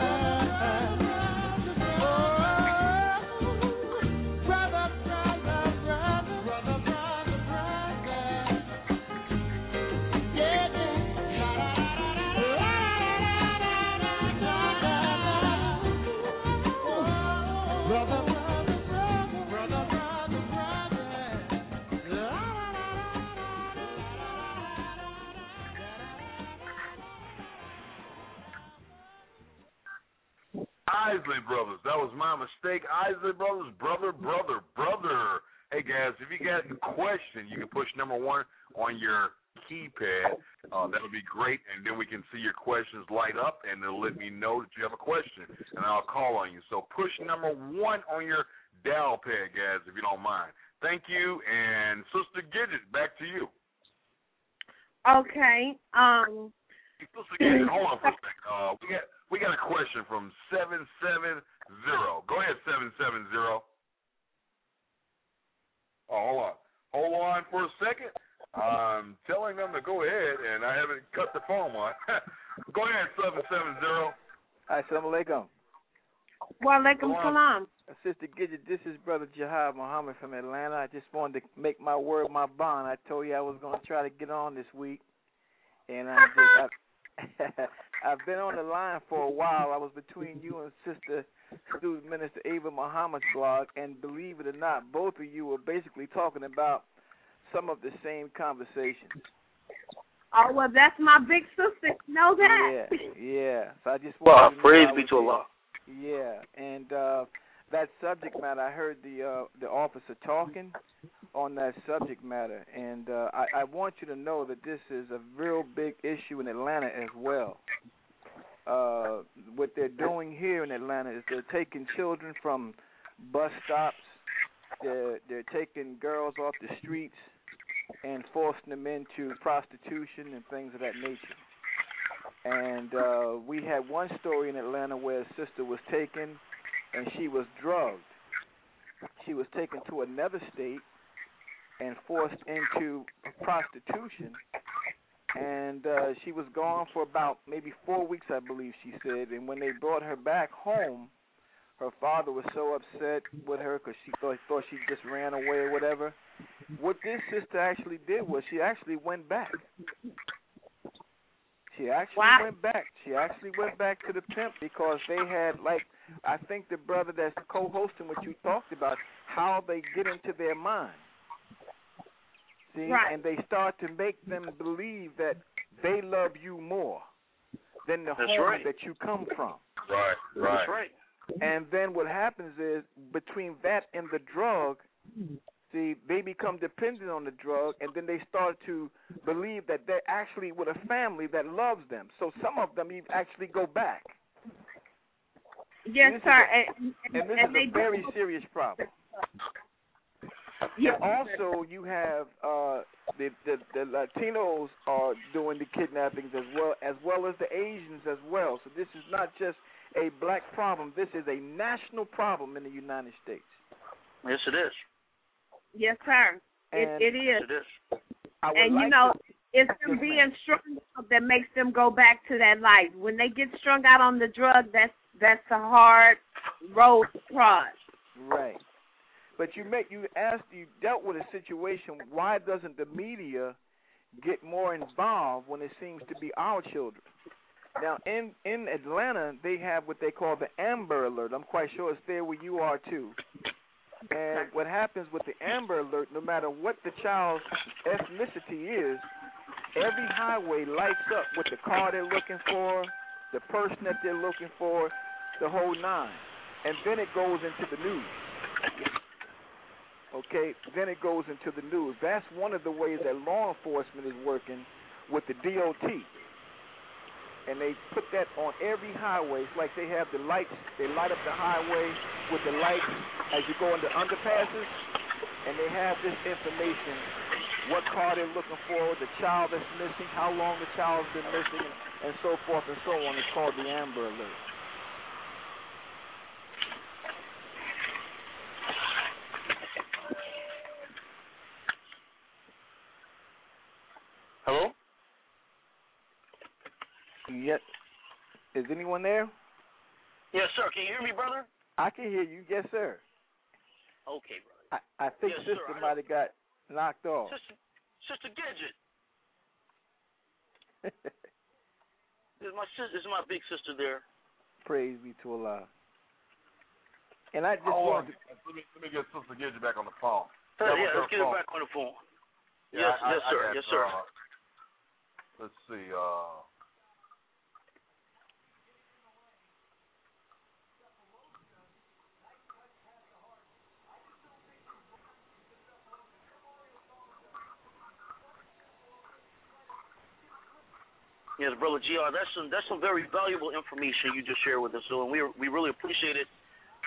Isley Brothers. That was my mistake. Isley Brothers, brother. Hey, guys, if you got a question, you can push number 1 on your keypad. That'll be great, and then we can see your questions light up, and it'll let me know that you have a question, and I'll call on you. So push number 1 on your dial pad, guys, if you don't mind. Thank you, and Sister Gidget, back to you. Okay. Sister Gidget, hold on for a second. We got a question from 770. Go ahead, 770. Oh, hold on for a second. I'm telling them to go ahead, and I haven't cut the phone on. Go ahead, 770. Assalamu alaikum. Wa alaikum salam. Sister Gidget, this is Brother Jihad Muhammad from Atlanta. I just wanted to make my word my bond. I told you I was going to try to get on this week, and I've been on the line for a while. I was between you and Sister Student Minister Ava Muhammad's blog, and believe it or not, both of you were basically talking about some of the same conversations. Oh, well, that's my big sister. Know that? Yeah. So I just well, praise be to Allah. Yeah, and that subject matter, I heard the officer talking on that subject matter, and I want you to know that this is a real big issue in Atlanta as well. What they're doing here in Atlanta is they're taking children from bus stops, they're taking girls off the streets and forcing them into prostitution and things of that nature. And we had one story in Atlanta where a sister was taken and she was drugged. She was taken to another state and forced into prostitution. And she was gone for about maybe 4 weeks, I believe she said. And when they brought her back home, her father was so upset with her because she thought she just ran away or whatever. What this sister actually did was she actually went back. She actually went back. She actually went back to the pimp because they had, like, I think the brother that's co-hosting what you talked about, how they get into their mind. See? Right. And they start to make them believe that they love you more than the home that you come from. Right. That's right. And then what happens is, between that and the drug, see, they become dependent on the drug, and then they start to believe that they're actually with a family that loves them. So some of them even actually go back. Yes, sir. And this is a very serious problem. Yeah. And also, you have the Latinos are doing the kidnappings as well as the Asians as well. So this is not just a black problem. This is a national problem in the United States. Yes, it is. Yes, sir. It is. Yes, it is. And, you know, it's them being strung out that makes them go back to that life. When they get strung out on the drug, that's a hard road to cross. Right. But you dealt with a situation, why doesn't the media get more involved when it seems to be our children? Now, in Atlanta, they have what they call the Amber Alert. I'm quite sure it's there where you are, too. And what happens with the Amber Alert, no matter what the child's ethnicity is, every highway lights up with the car they're looking for, the person that they're looking for, the whole nine. And then it goes into the news. Okay, then it goes into the news. That's one of the ways that law enforcement is working with the DOT. And they put that on every highway. It's like they have the lights. They light up the highway with the lights as you go into underpasses. And they have this information what car they're looking for, the child that's missing, how long the child's been missing, and so forth and so on. It's called the Amber Alert. Hello? Yes. Is anyone there? Yes, sir. Can you hear me, brother? I can hear you. Yes, sir. Okay, brother. I think Yes, Sister sir. might have got knocked off. Sister Gidget. This is my big sister there. Praise be to Allah. And I just let wanted me get Sister Gidget back on the phone. Yeah, let's get her back on the phone. Yeah, yes, sir. Yes, sir. Let's see. Yes, Brother GR, that's some very valuable information you just shared with us, so and we really appreciate it.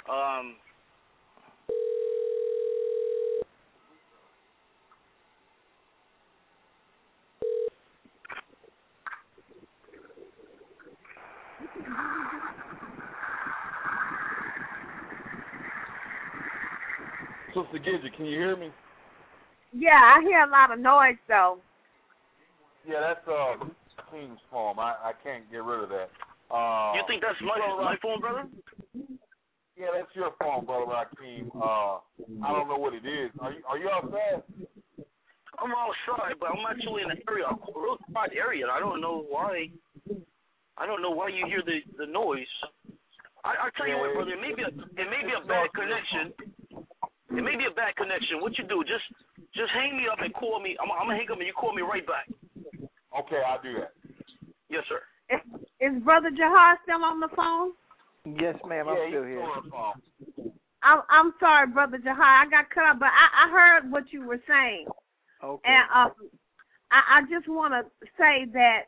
Sister Gidget, can you hear me? Yeah, I hear a lot of noise though. Yeah, that's Team's phone. I can't get rid of that. You think that's my phone, brother? Yeah, that's your phone, Brother Rakeem. I don't know what it is. Are you outside? I'm outside, but I'm actually in an area, a real quiet area. I don't know why. I don't know why you hear the noise. I tell you what, brother. It may be a bad connection. It may be a bad connection. What you do? Just hang me up and call me. I'm gonna hang up and you call me right back. Okay, I'll do that. Yes, sir. Is Brother Jahar still on the phone? Yes, ma'am. I'm still here. I'm sorry, Brother Jahar. I got cut off, but I heard what you were saying. Okay. And I just want to say that,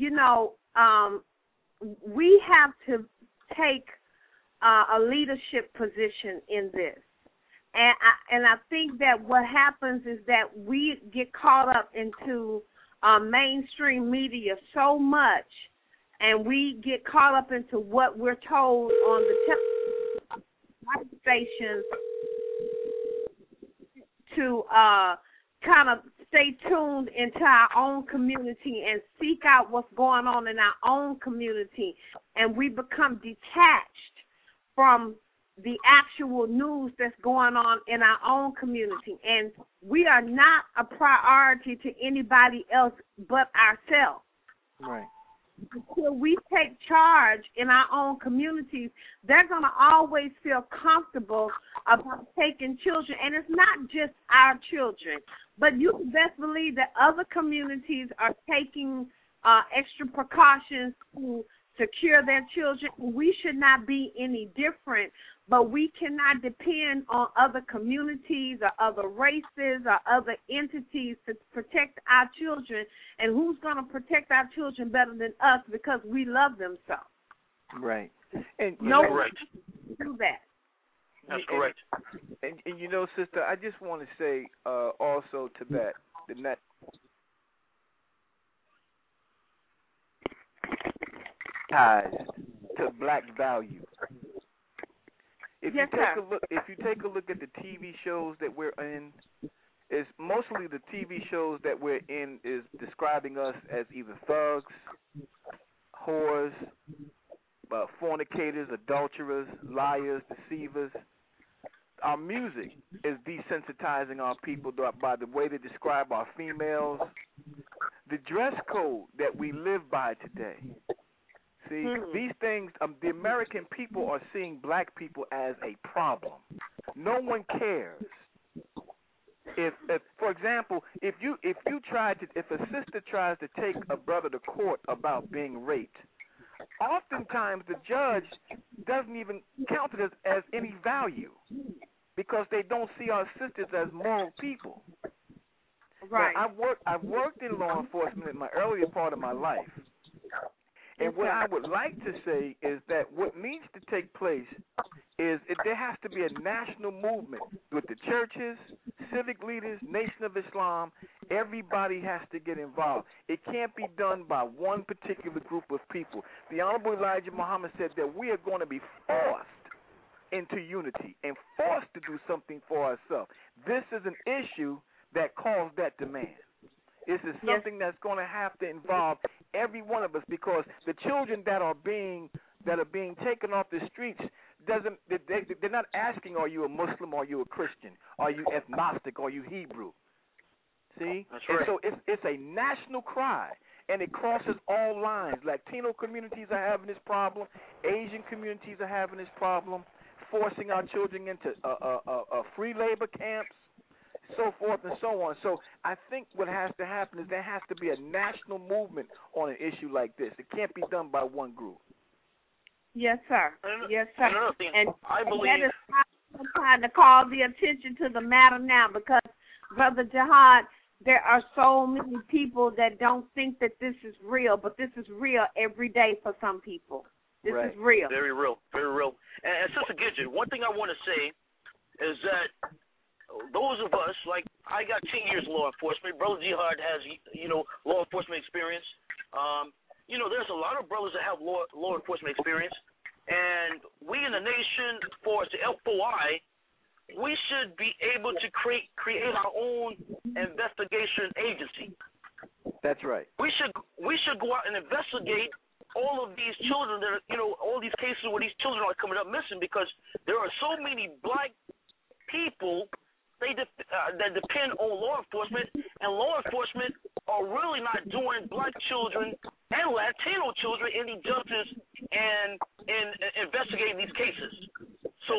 we have to take a leadership position in this. And I think that what happens is that we get caught up into mainstream media so much, and we get caught up into what we're told on the television stations to kind of stay tuned into our own community and seek out what's going on in our own community, and we become detached from the actual news that's going on in our own community. And we are not a priority to anybody else but ourselves. Right. Until we take charge in our own communities, they're going to always feel comfortable about taking children. And it's not just our children, but you can best believe that other communities are taking extra precautions to secure their children. We should not be any different, but we cannot depend on other communities or other races or other entities to protect our children. And who's going to protect our children better than us because we love them so? Right. And no one correct. can do that. That's correct. And sister, I just want to say also to that, the net ties to black values. If you take a look at the TV shows that we're in, is mostly the TV shows that we're in is describing us as either thugs, whores, fornicators, adulterers, liars, deceivers. Our music is desensitizing our people by the way they describe our females. The dress code that we live by today. See, these things, the American people are seeing black people as a problem. No one cares. If for example, if a sister tries to take a brother to court about being raped, oftentimes the judge doesn't even count it as any value because they don't see our sisters as moral people. Right. Now, I've worked in law enforcement in my earlier part of my life. And what I would like to say is that what needs to take place is there has to be a national movement with the churches, civic leaders, Nation of Islam, Everybody has to get involved. It can't be done by one particular group of people. The Honorable Elijah Muhammad said that we are going to be forced into unity and forced to do something for ourselves. This is an issue that calls that demand. This is something that's going to have to involve every one of us, because the children that are being taken off the streets, they're not asking, are you a Muslim, are you a Christian, are you agnostic, are you Hebrew? See? That's right. And so it's a national cry, and it crosses all lines. Latino communities are having this problem. Asian communities are having this problem, forcing our children into free labor camps, so forth and so on. So I think what has to happen is there has to be a national movement on an issue like this. It can't be done by one group. Yes, sir. Yes, sir. And I believe that is why I'm trying to call the attention to the matter now, because, Brother Jihad, there are so many people that don't think that this is real, but this is real every day for some people. This is real. Very real. Very real. And Sister Gidget, one thing I want to say is that those of us, like I got 10 years law enforcement. Brother Jihad has, law enforcement experience. There's a lot of brothers that have law enforcement experience. And we in the nation, for the FOI, we should be able to create our own investigation agency. That's right. We should go out and investigate all of these children that are, all these cases where these children are coming up missing, because there are so many black people that depend on law enforcement, and law enforcement are really not doing black children and Latino children any justice and in investigating these cases. So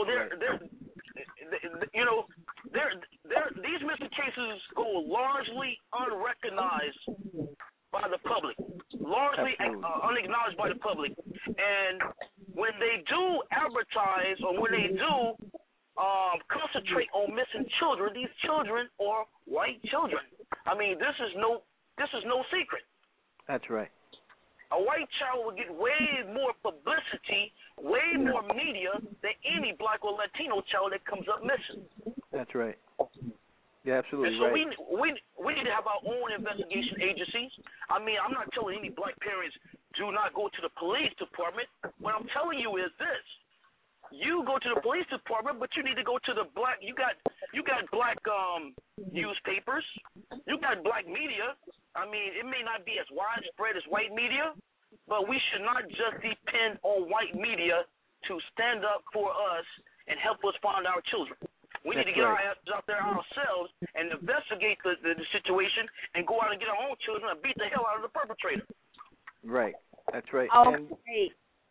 these missing cases go largely unrecognized by the public, largely unacknowledged by the public. And when they do advertise, or when they do concentrate on missing children, these children are white children. I mean, this is no secret. That's right. A white child will get way more publicity, way more media than any black or Latino child that comes up missing. That's right. Yeah, absolutely. And so right. we need to have our own investigation agencies. I mean, I'm not telling any black parents do not go to the police department. What I'm telling you is this: you go to the police department, but you need to go to the black. You got black newspapers. You got black media. I mean, it may not be as widespread as white media, but we should not just depend on white media to stand up for us and help us find our children. We need to get our asses out there ourselves and investigate the situation and go out and get our own children and beat the hell out of the perpetrator. Right. That's right. Okay.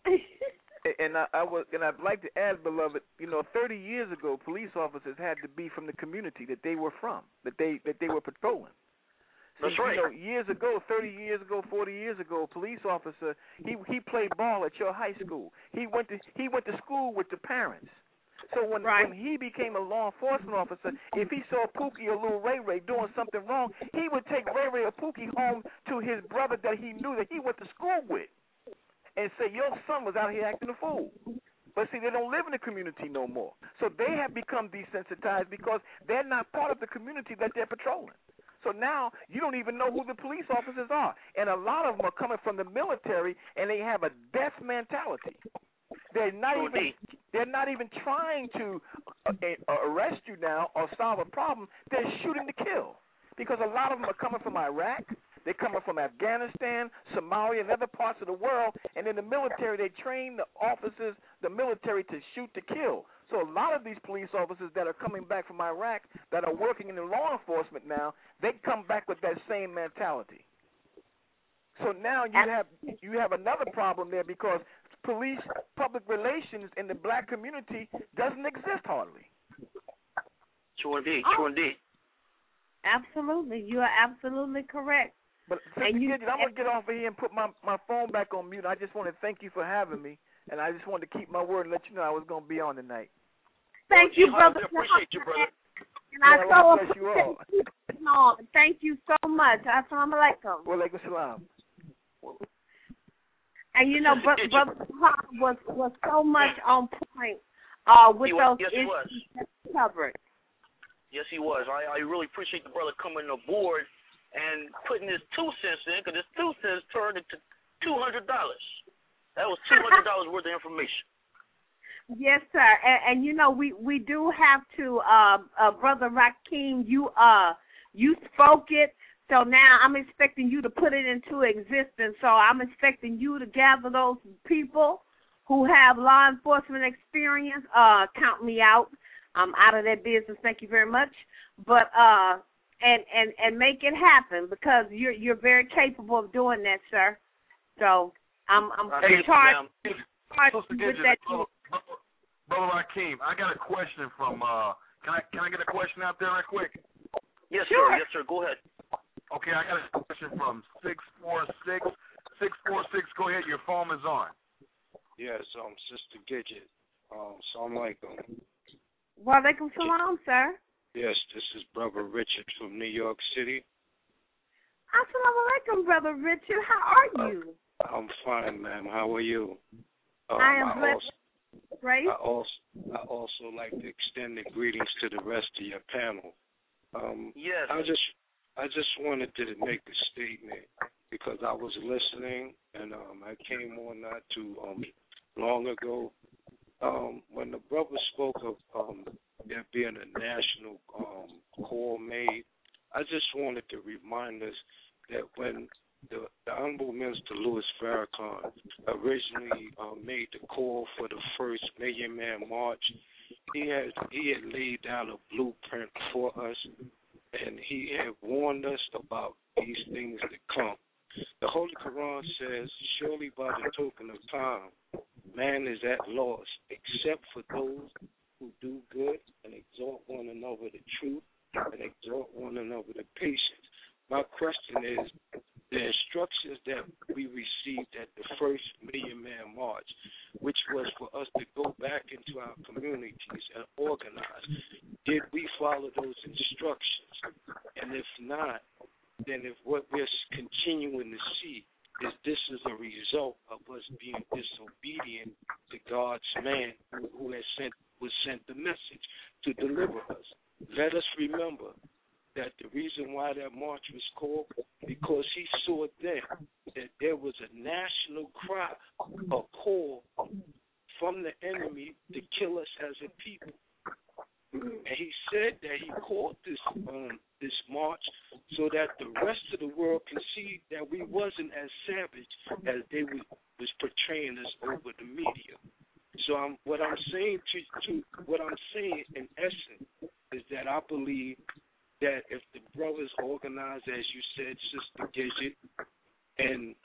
And I'd like to add, beloved, 30 years ago, police officers had to be from the community that they were from, that they were patrolling. That's right. Years ago, 30 years ago, 40 years ago, a police officer, he played ball at your high school. He went to school with the parents. So when he became a law enforcement officer, if he saw Pookie or Lil Ray Ray doing something wrong, he would take Ray Ray or Pookie home to his brother that he knew that he went to school with, and say, your son was out here acting a fool. But see, they don't live in the community no more. So they have become desensitized because they're not part of the community that they're patrolling. So now you don't even know who the police officers are. And a lot of them are coming from the military, and they have a death mentality. They're not even trying to arrest you now or solve a problem. They're shooting to kill, because a lot of them are coming from Iraq. They're coming from Afghanistan, Somalia, and other parts of the world. And in the military, they train the officers, the military, to shoot to kill. So a lot of these police officers that are coming back from Iraq, that are working in the law enforcement now, they come back with that same mentality. So now you have another problem there, because police public relations in the black community doesn't exist hardly. True indeed. Absolutely. You are absolutely correct. But I'm going to get off of here and put my phone back on mute. I just want to thank you for having me, and I just wanted to keep my word and let you know I was going to be on tonight. Thank you, brother. I appreciate you, brother. And I so bless you all. Thank you so much. Assalamu alaikum. Wa alaikum salam. And brother was so much on point with those issues that we covered. Yes, he was. I really appreciate the brother coming aboard and putting his 2 cents in, because his 2 cents turned into $200. That was $200 worth of information. Yes, sir. And you know, we do have to, Brother Rakeem, you spoke it. So now I'm expecting you to put it into existence. So I'm expecting you to gather those people who have law enforcement experience. Count me out. I'm out of that business. Thank you very much. But and make it happen, because you're very capable of doing that, sir. So I'm charged with that. Brother Rakeem, I got a question from. Can I get a question out there right quick? Yes, sure. sir. Yes, sir. Go ahead. Okay, I got a question from 646. 646, go ahead. Your phone is on. Yes, Sister Gidget. Assalamu alaikum. Wa alaikum salam, sir. Yes, this is Brother Richard from New York City. Assalamu alaikum, Brother Richard. How are you? I'm fine, ma'am. How are you? I am blessed. Great. I also like to extend the greetings to the rest of your panel. Yes. I just wanted to make a statement, because I was listening, and I came on not too long ago when the brother spoke of there being a national call made. I just wanted to remind us that when the Honorable Minister Louis Farrakhan originally made the call for the first Million Man March, he had laid down a blueprint for us, and he had warned us about these things to come. The Holy Quran says, surely by the token of time, man is at loss, except for those who do good and exhort one another the truth and exhort one another the patience. My question is, the instructions that we received at the first Million Man March, which was for us to go back into our communities and organize, did we follow those instructions? And if not, then if what we're continuing to see is this is a result of us being disobedient to God's man who was sent the message to deliver us. Let us remember that the reason why that march was called, because he saw then that there was a national cry, a call from the enemy to kill us as a people. And he said that he called this march so that the rest of the world can see that we wasn't as savage as they was portraying us over the media. So what I'm saying in essence is that I believe that if the brothers organize, as you said, Sister Gidget, and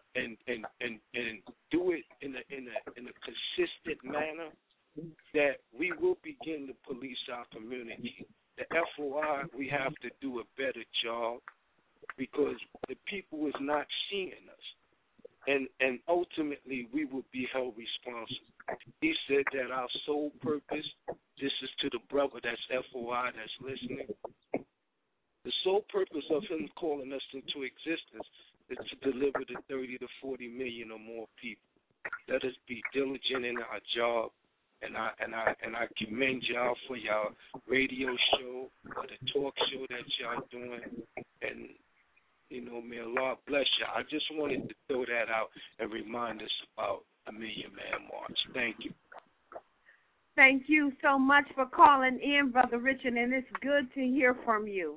do it in a consistent manner, that we will begin to police our community. The FOI, we have to do a better job, because the people is not seeing us. And ultimately, we will be held responsible. He said that our sole purpose, this is to the brother that's FOI that's listening, the sole purpose of him calling us into existence is to deliver to 30 to 40 million or more people. Let us be diligent in our job, and I commend y'all for y'all radio show or the talk show that y'all doing, and may Allah bless y'all. I just wanted to throw that out and remind us about the Million Man March. Thank you. Thank you so much for calling in, Brother Richard, and it's good to hear from you.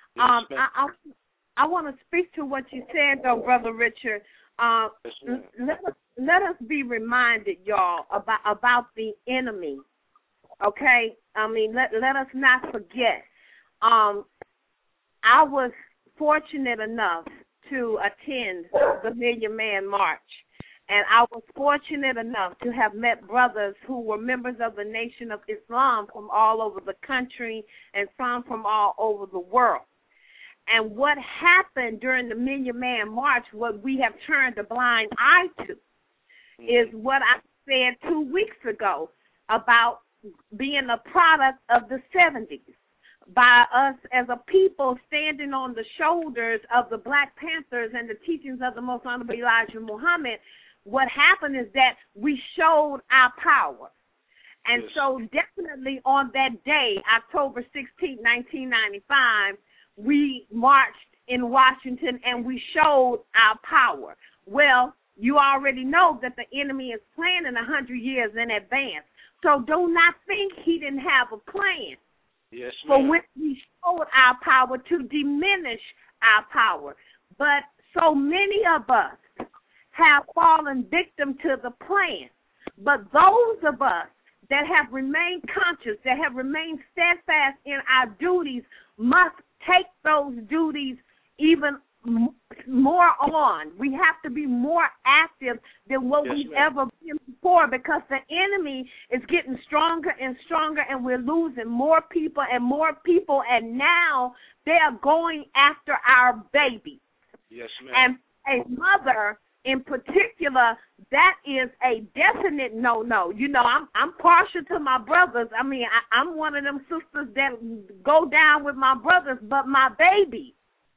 I want to speak to what you said, though, Brother Richard. Let us be reminded, y'all, about the enemy. Okay, I mean, let us not forget. I was fortunate enough to attend the Million Man March, and I was fortunate enough to have met brothers who were members of the Nation of Islam from all over the country and some from all over the world. And what happened during the Million Man March, what we have turned a blind eye to, is what I said 2 weeks ago about being a product of the 70s, by us as a people standing on the shoulders of the Black Panthers and the teachings of the Most Honorable Elijah Muhammad. What happened is that we showed our power. And so definitely on that day, October 16, 1995, we marched in Washington and we showed our power. Well, you already know that the enemy is planning 100 years in advance. So do not think he didn't have a plan. Yes, for ma'am. when we showed our power to diminish our power. But so many of us have fallen victim to the plan. But those of us that have remained conscious, that have remained steadfast in our duties, must take those duties even more on. We have to be more active than what we've ever been before, because the enemy is getting stronger and stronger, and we're losing more people, and now they are going after our babies. Yes, ma'am. And a mother in particular, that is a definite no-no. You know, I'm partial to my brothers. I mean, I'm one of them sisters that go down with my brothers, but my baby,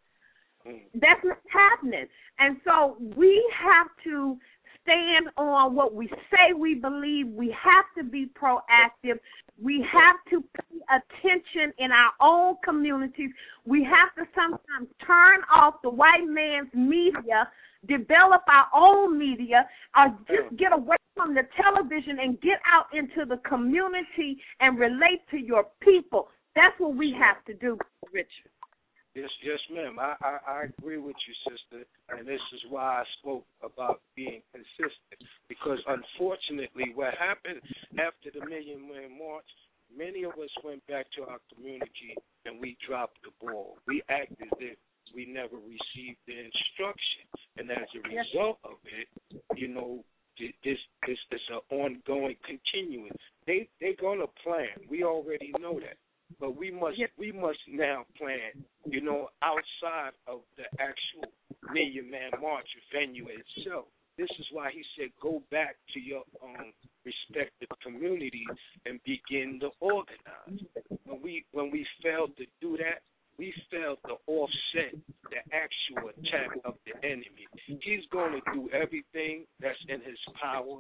that's not happening. And so we have to stand on what we say we believe. We have to be proactive. We have to pay attention in our own communities. We have to sometimes turn off the white man's media, develop our own media, or just get away from the television and get out into the community and relate to your people. That's what we have to do, Richard. Yes, ma'am. I agree with you, sister, and this is why I spoke about being consistent, because unfortunately what happened after the Million Man March, many of us went back to our community and we dropped the ball. We acted as if we never received the instruction, and as a result of it, you know, this is an ongoing, continuing. They're gonna plan. We already know that. But we must now plan, you know, outside of the actual Million Man March venue itself. This is why he said go back to your respective communities and begin to organize. When we failed to do that, we failed to offset the actual attack of the enemy. He's going to do everything that's in his power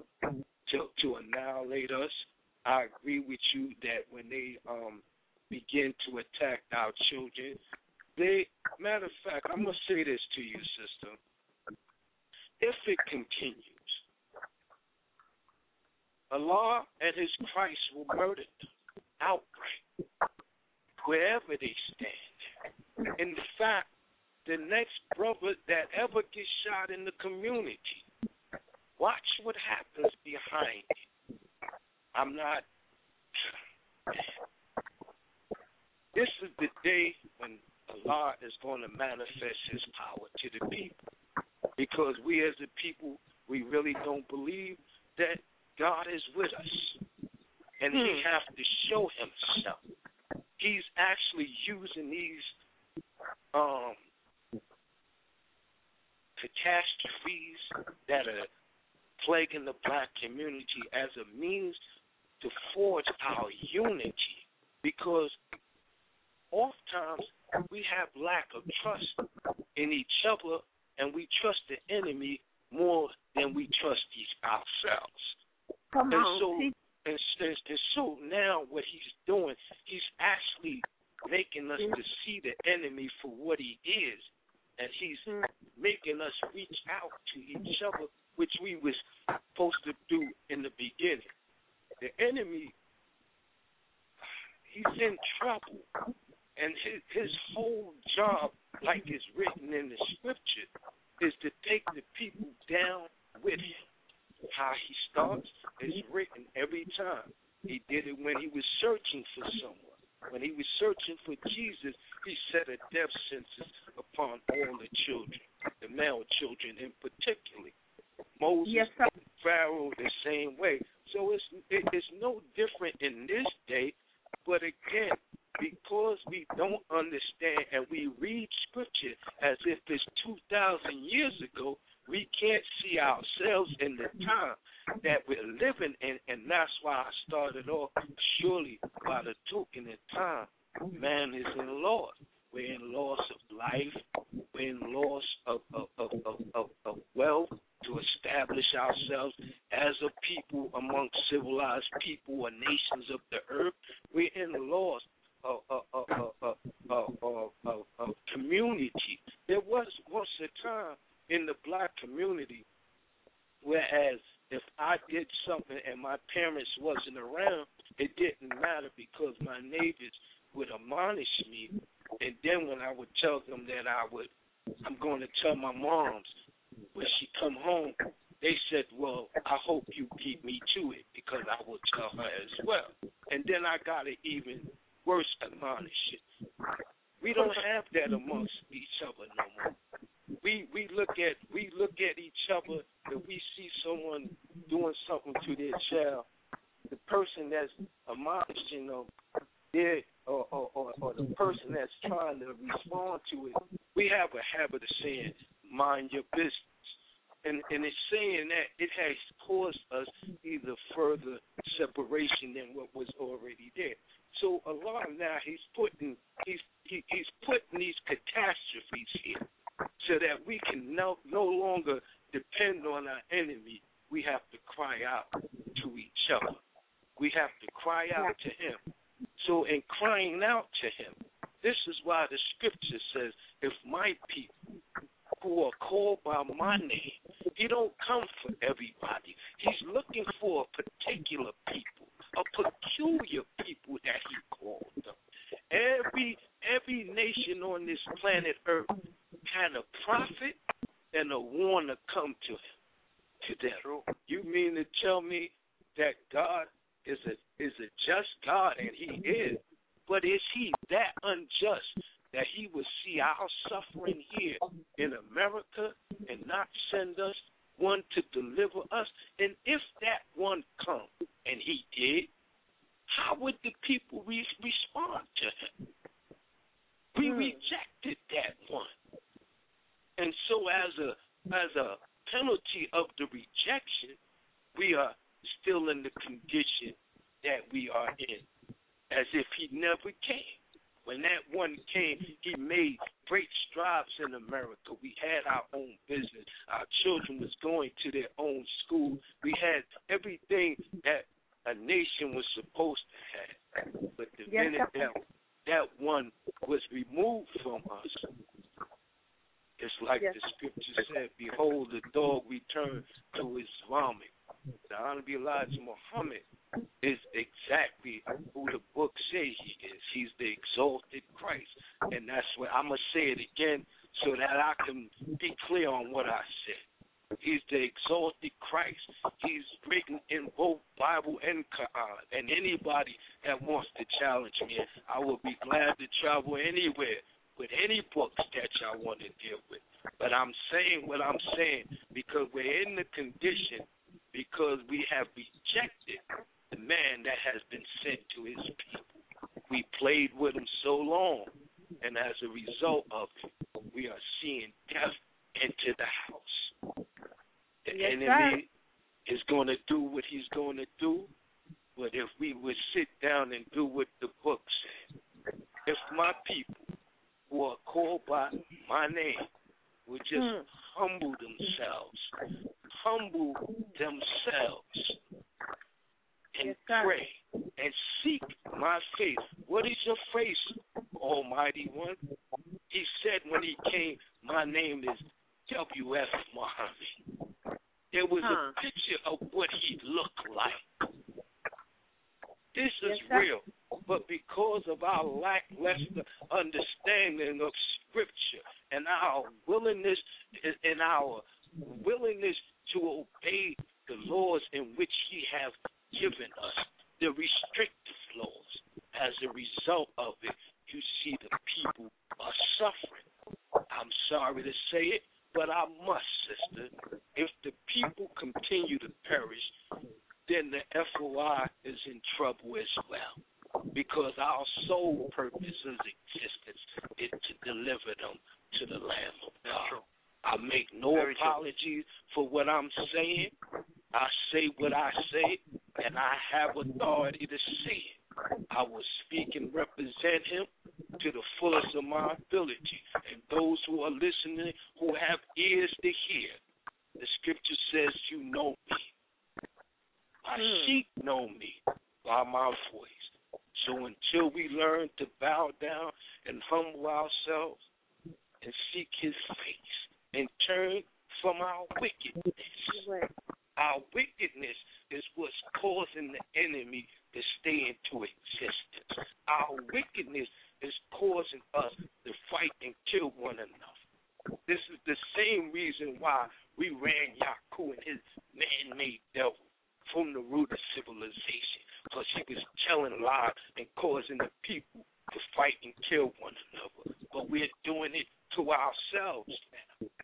to annihilate us. I agree with you that when they begin to attack our children, matter of fact, I'm going to say this to you, sister. If it continues, Allah and his Christ will murder them outright, wherever they stand. In fact, the next brother that ever gets shot in the community, watch what happens behind it. I'm not... This is the day when Allah is going to manifest his power to the people. Because we as a people, we really don't believe that God is with us. And he has to show himself. He's actually using these catastrophes that are plaguing the black community as a means to forge our unity. Because oftentimes we have lack of trust in each other, and we trust the enemy more than we trust ourselves. And so now what he's doing, he's actually making us to see the enemy for what he is, and he's making us reach out to each other, which we was supposed to do in the beginning. The enemy, he's in trouble, and his whole job, like is written in the scripture, is to take the people down with him. How he starts is written every time. He did it when he was searching for someone. When he was searching for Jesus, he set a death sentence upon all the children, the male children in particular. Moses, Pharaoh, the same way. So it's no different in this day, but again, because we don't understand and we read scripture as if it's 2,000 years ago, we can't see ourselves in the time that we're living in, and that's why I started off, surely by the token of time, man is in loss. We're in loss of life. We're in loss of wealth to establish ourselves as a people among civilized people or nations of the earth. We're in loss of community. a time in the black community, whereas if I did something and my parents wasn't around, it didn't matter because my neighbors would admonish me. And then when I would tell them that I'm going to tell my moms when she come home, they said, well, I hope you keep me to it because I will tell her as well. And then I got an even worse admonition. We don't have that amongst each other no more. We look at each other. If we see someone doing something to their child, the person that's admonishing them, or the person that's trying to respond to it, we have a habit of saying, mind your business. And it's saying that it has caused us either further separation than what was already there. So Allah now he's putting these catastrophes here so that we can no longer depend on our enemy. We have to cry out to each other. We have to cry out to him. So in crying out to him, this is why the scripture says, if my people who are called by my name, he don't come for everybody. He's looking for a particular people, a peculiar people that he called them. Every nation on this planet Earth had a prophet and a warner come to them. You mean to tell me that God is a just God, and he is, but is he that unjust that he would see our suffering here in America and not send us one to deliver us? And if that one come, and he did, how would the people respond to him? We rejected that one. And so as a penalty of the rejection, we are still in the condition that we are in, as if he never came. When that one came, he made great strides in America. We had our own business. Our children was going to their own school. We had everything that a nation was supposed to have. But the minute that one was removed from us, it's like the scripture said, behold, the dog returned to his vomit. The Honorable Elijah Muhammad is exactly who the book says he is. He's the exalted Christ. And that's what I'm going to say it again so that I can be clear on what I said. He's the exalted Christ. He's written in both Bible and Quran. And anybody that wants to challenge me, I will be glad to travel anywhere with any books that y'all want to deal with. But I'm saying what I'm saying because we're in the condition because we have rejected the man that has been sent to his people. We played with him so long, and as a result of it, we are seeing death enter the house. The enemy is going to do what he's going to do, but if we would sit down and do what the book said, if my people who are called by my name would just humble themselves and pray and seek my face. What is your face, Almighty One? He said when he came, my name is W.F. Muhammad. There was a picture of what he looked like. This is real. But because of our lackluster understanding of Scripture and our willingness to obey the laws in which he has given us, the restrictive laws, as a result of it, you see the people are suffering. I'm sorry to say it, but I must, sister. If the people continue to perish, then the FOI is in trouble as well. Because our sole purpose of existence is to deliver them to the Lamb of God. I make no apologies for what I'm saying. I say what I say, and I have authority to say it. I will speak and represent him to the fullest of my ability. And those who are listening, who have ears to hear, the scripture says, you know me. My sheep know me by my voice. So until we learn to bow down and humble ourselves and seek his face and turn from our wickedness. Right. Our wickedness is what's causing the enemy to stay into existence. Our wickedness is causing us to fight and kill one another. This is the same reason why we ran Yaku and his man-made devil from the root of civilization, because he was telling lies and causing the people to fight and kill one another. But we're doing it to ourselves now.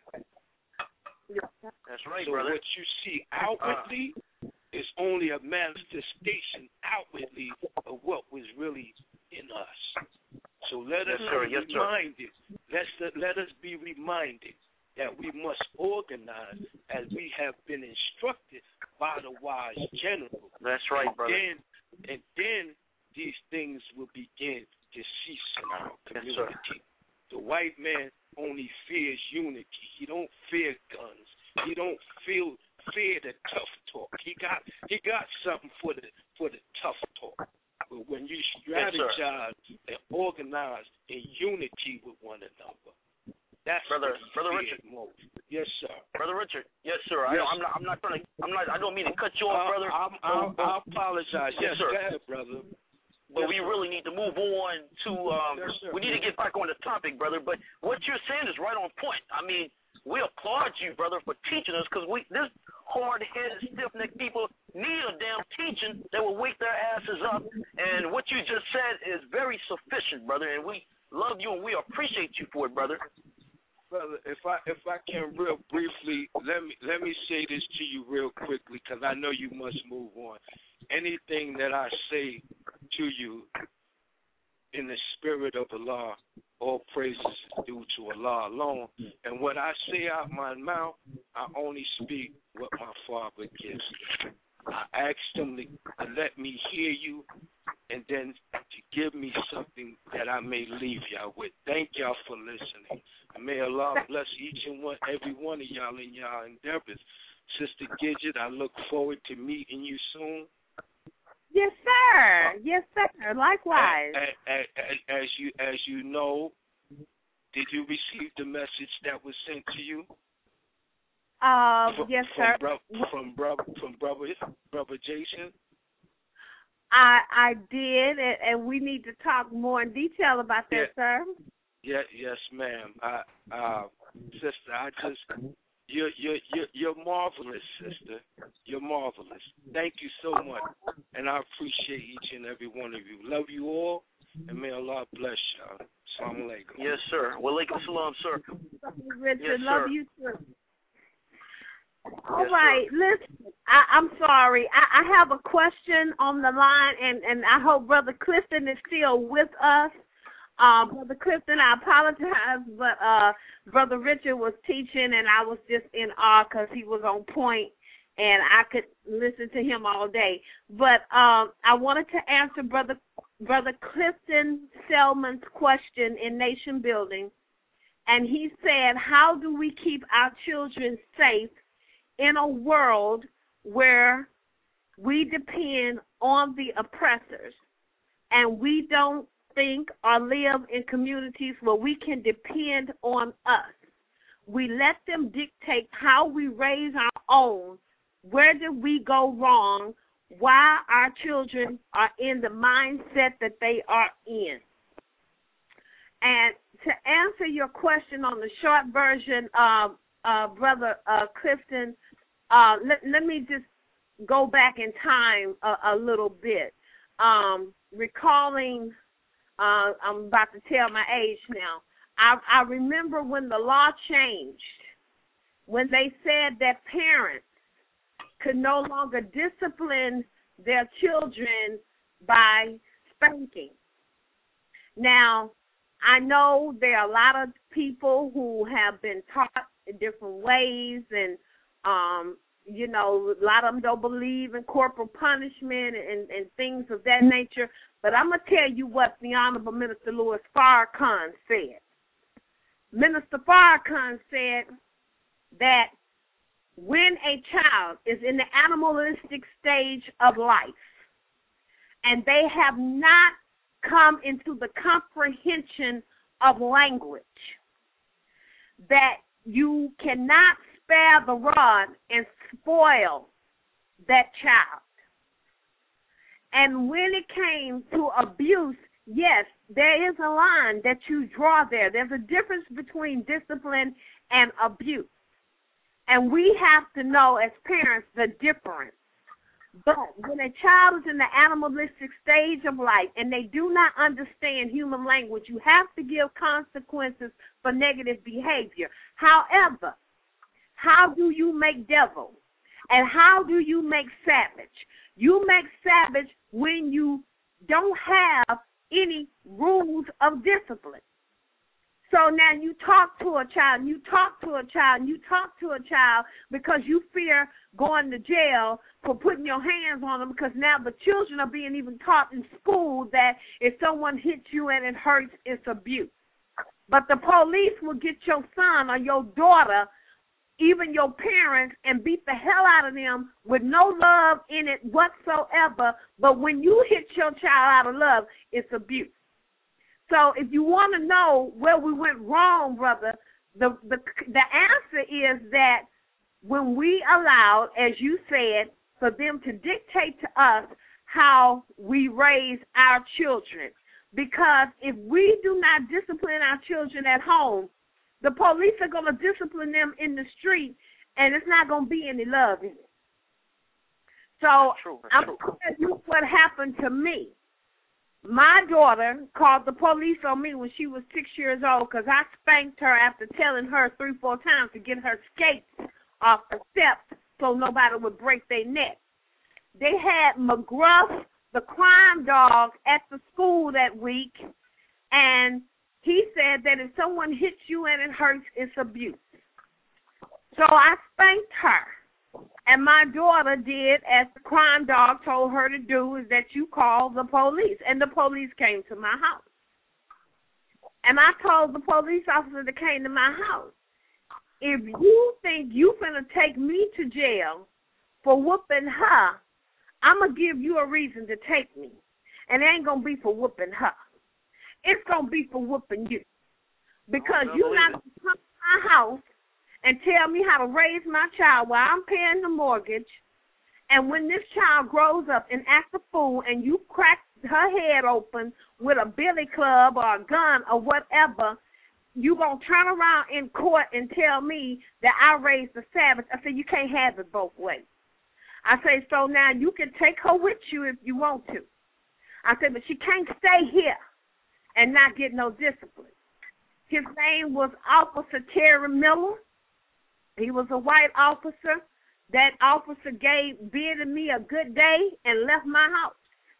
That's right, so brother. What you see outwardly is only a manifestation outwardly of what was really in us. So let us be reminded. Let us be reminded that we must organize as we have been instructed by the wise general. That's right, brother. And then these things will begin to cease in our community. The white man only fears unity. He don't fear guns. He don't fear the tough talk. He got something for the tough talk. But when you strategize and organize in unity with one another, that's Brother what Richard. Most. Yes, sir. Brother Richard. Yes, sir. Yes. I'm not trying to. I don't mean to cut you off, brother. I apologize. Yes, sir. Go ahead, brother. But we really need to move on to. We need to get back on the topic, brother. But what you're saying is right on point. I mean, we applaud you, brother, for teaching us, because this hard-headed, stiff-necked people need a damn teaching that will wake their asses up. And what you just said is very sufficient, brother. And we love you and we appreciate you for it, brother. Brother, if I can real briefly, let me say this to you real quickly, because I know you must move on. Anything that I say to you in the spirit of Allah, all praises is due to Allah alone. And what I say out my mouth, I only speak what my Father gives me. I asked him to let me hear you, and then to give me something that I may leave y'all with. Thank y'all for listening. And may Allah bless each and every one of y'all in y'all endeavors. Sister Gidget, I look forward to meeting you soon. Yes, sir. Yes, sir. Likewise. As you know, did you receive the message that was sent to you? Yes, sir. From brother Jason. I did, and we need to talk more in detail about that, sir. Yeah, yes, ma'am. Sister, you're marvelous, sister. You're marvelous. Thank you so much, and I appreciate each and every one of you. Love you all, and may Allah bless y'all. Assalamu alaikum. Yes, sir. Wa alaikum salam, sir. Richard, yes, love sir. you too. All right, listen, I'm sorry. I have a question on the line, and I hope Brother Clifton is still with us. Brother Clifton, I apologize, but Brother Richard was teaching, and I was just in awe because he was on point, and I could listen to him all day. But I wanted to answer Brother Clifton Selman's question in Nation Building, and he said, how do we keep our children safe in a world where we depend on the oppressors and we don't think or live in communities where we can depend on us? We let them dictate how we raise our own. Where did we go wrong? Why our children are in the mindset that they are in? And to answer your question on the short version, Brother Clifton, let me just go back in time a little bit. Recalling, I'm about to tell my age now. I remember when the law changed, when they said that parents could no longer discipline their children by spanking. Now, I know there are a lot of people who have been taught in different ways, and you know, a lot of them don't believe in corporal punishment and things of that nature. But I'm going to tell you what the Honorable Minister Louis Farrakhan said. Minister Farrakhan said that when a child is in the animalistic stage of life and they have not come into the comprehension of language, that you cannot spare the rod and spoil that child. And when it came to abuse, yes, there is a line that you draw there. There's a difference between discipline and abuse. And we have to know as parents the difference. But when a child is in the animalistic stage of life and they do not understand human language, you have to give consequences for negative behavior. However, how do you make devil? And how do you make savage? You make savage when you don't have any rules of discipline. So now you talk to a child, because you fear going to jail for putting your hands on them, because now the children are being even taught in school that if someone hits you and it hurts, it's abuse. But the police will get your son or your daughter, even your parents, and beat the hell out of them with no love in it whatsoever. But when you hit your child out of love, it's abuse. So if you want to know where we went wrong, brother, the answer is that when we allowed, as you said, for them to dictate to us how we raise our children. Because if we do not discipline our children at home, the police are going to discipline them in the street, and it's not going to be any love in it. So I'm going to tell you what happened to me. My daughter called the police on me when she was 6 years old because I spanked her after telling her 3-4 times to get her skates off the steps so nobody would break their neck. They had McGruff, the crime dog, at the school that week, and he said that if someone hits you and it hurts, it's abuse. So I spanked her. And my daughter did as the crime dog told her to do, is that you call the police. And the police came to my house. And I told the police officer that came to my house, if you think you finna take me to jail for whooping her, I'm going to give you a reason to take me. And it ain't going to be for whooping her. It's going to be for whooping you. Because you're not going to come to my house and tell me how to raise my child while I'm paying the mortgage, and when this child grows up and acts a fool and you crack her head open with a billy club or a gun or whatever, you going to turn around in court and tell me that I raised a savage. I said, you can't have it both ways. I say, so now you can take her with you if you want to. I said, but she can't stay here and not get no discipline. His name was Officer Terry Miller. He was a white officer. That officer bidded me a good day and left my house.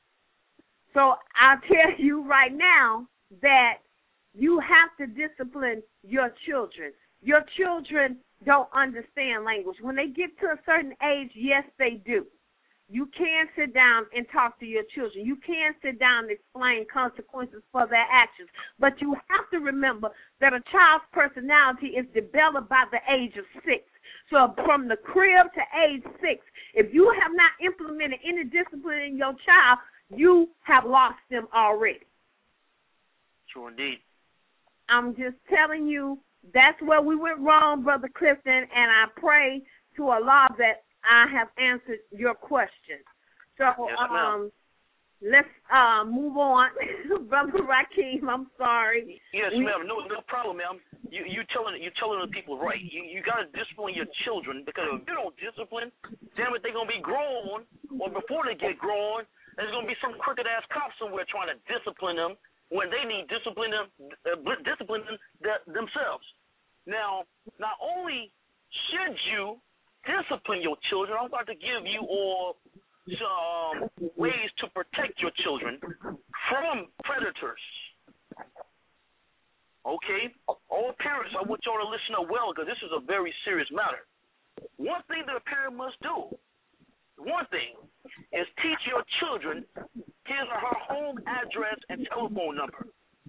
So I'll tell you right now that you have to discipline your children. Your children don't understand language. When they get to a certain age, yes, they do. You can sit down and talk to your children. You can sit down and explain consequences for their actions. But you have to remember that a child's personality is developed by the age of 6. So from the crib to age 6, if you have not implemented any discipline in your child, you have lost them already. Sure, indeed. I'm just telling you, that's where we went wrong, Brother Clifton, and I pray to Allah that I have answered your question. So yes, let's move on. Brother Rakeem, I'm sorry. Yes, ma'am. No problem, ma'am. You telling the people right. You got to discipline your children, because if you don't discipline, damn it, they're going to be grown, or before they get grown, there's going to be some crooked-ass cop somewhere trying to discipline them when they need discipline themselves. Now, not only should you discipline your children, I'm about to give you all some ways to protect your children from predators. Okay? All parents, I want y'all to listen up well, because this is a very serious matter. One thing that a parent must do, is teach your children his or her home address and telephone number.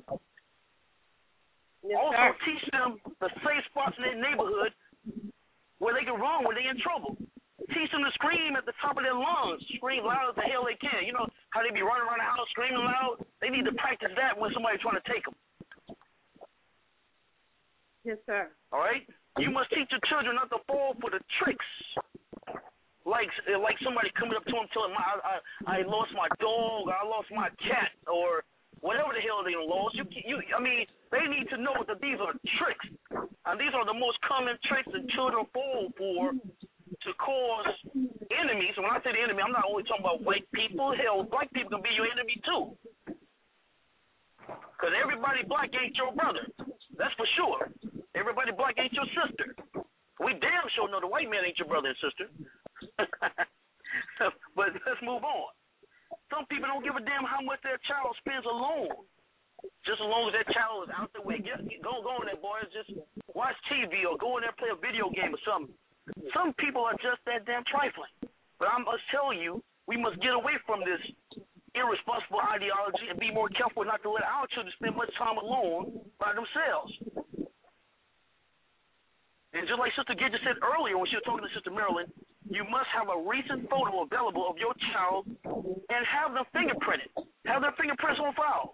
Yes, also, teach them the safe spots in their neighborhood where they can run when they're in trouble. Teach them to scream at the top of their lungs, scream loud as the hell they can. You know how they be running around the house screaming loud? They need to practice that when somebody's trying to take them. Yes, sir. All right? You must teach your children not to fall for the tricks. Like somebody coming up to them telling them, I lost my dog, or I lost my cat, or whatever the hell they lost. I mean, they need to know that these are tricks. And these are the most common tricks that children fall for to cause enemies. And when I say the enemy, I'm not only talking about white people. Hell, black people can be your enemy too. Because everybody black ain't your brother. That's for sure. Everybody black ain't your sister. We damn sure know the white man ain't your brother and sister. But let's move on. Some people don't give a damn how much their child spends alone. Just as long as that child is out the way. Go on there, boys. Just watch TV or go in there and play a video game or something. Some people are just that damn trifling. But I must tell you, we must get away from this irresponsible ideology and be more careful not to let our children spend much time alone by themselves. And just like Sister Gidget said earlier when she was talking to Sister Marilyn, you must have a recent photo available of your child and have them fingerprinted. Have their fingerprints on file.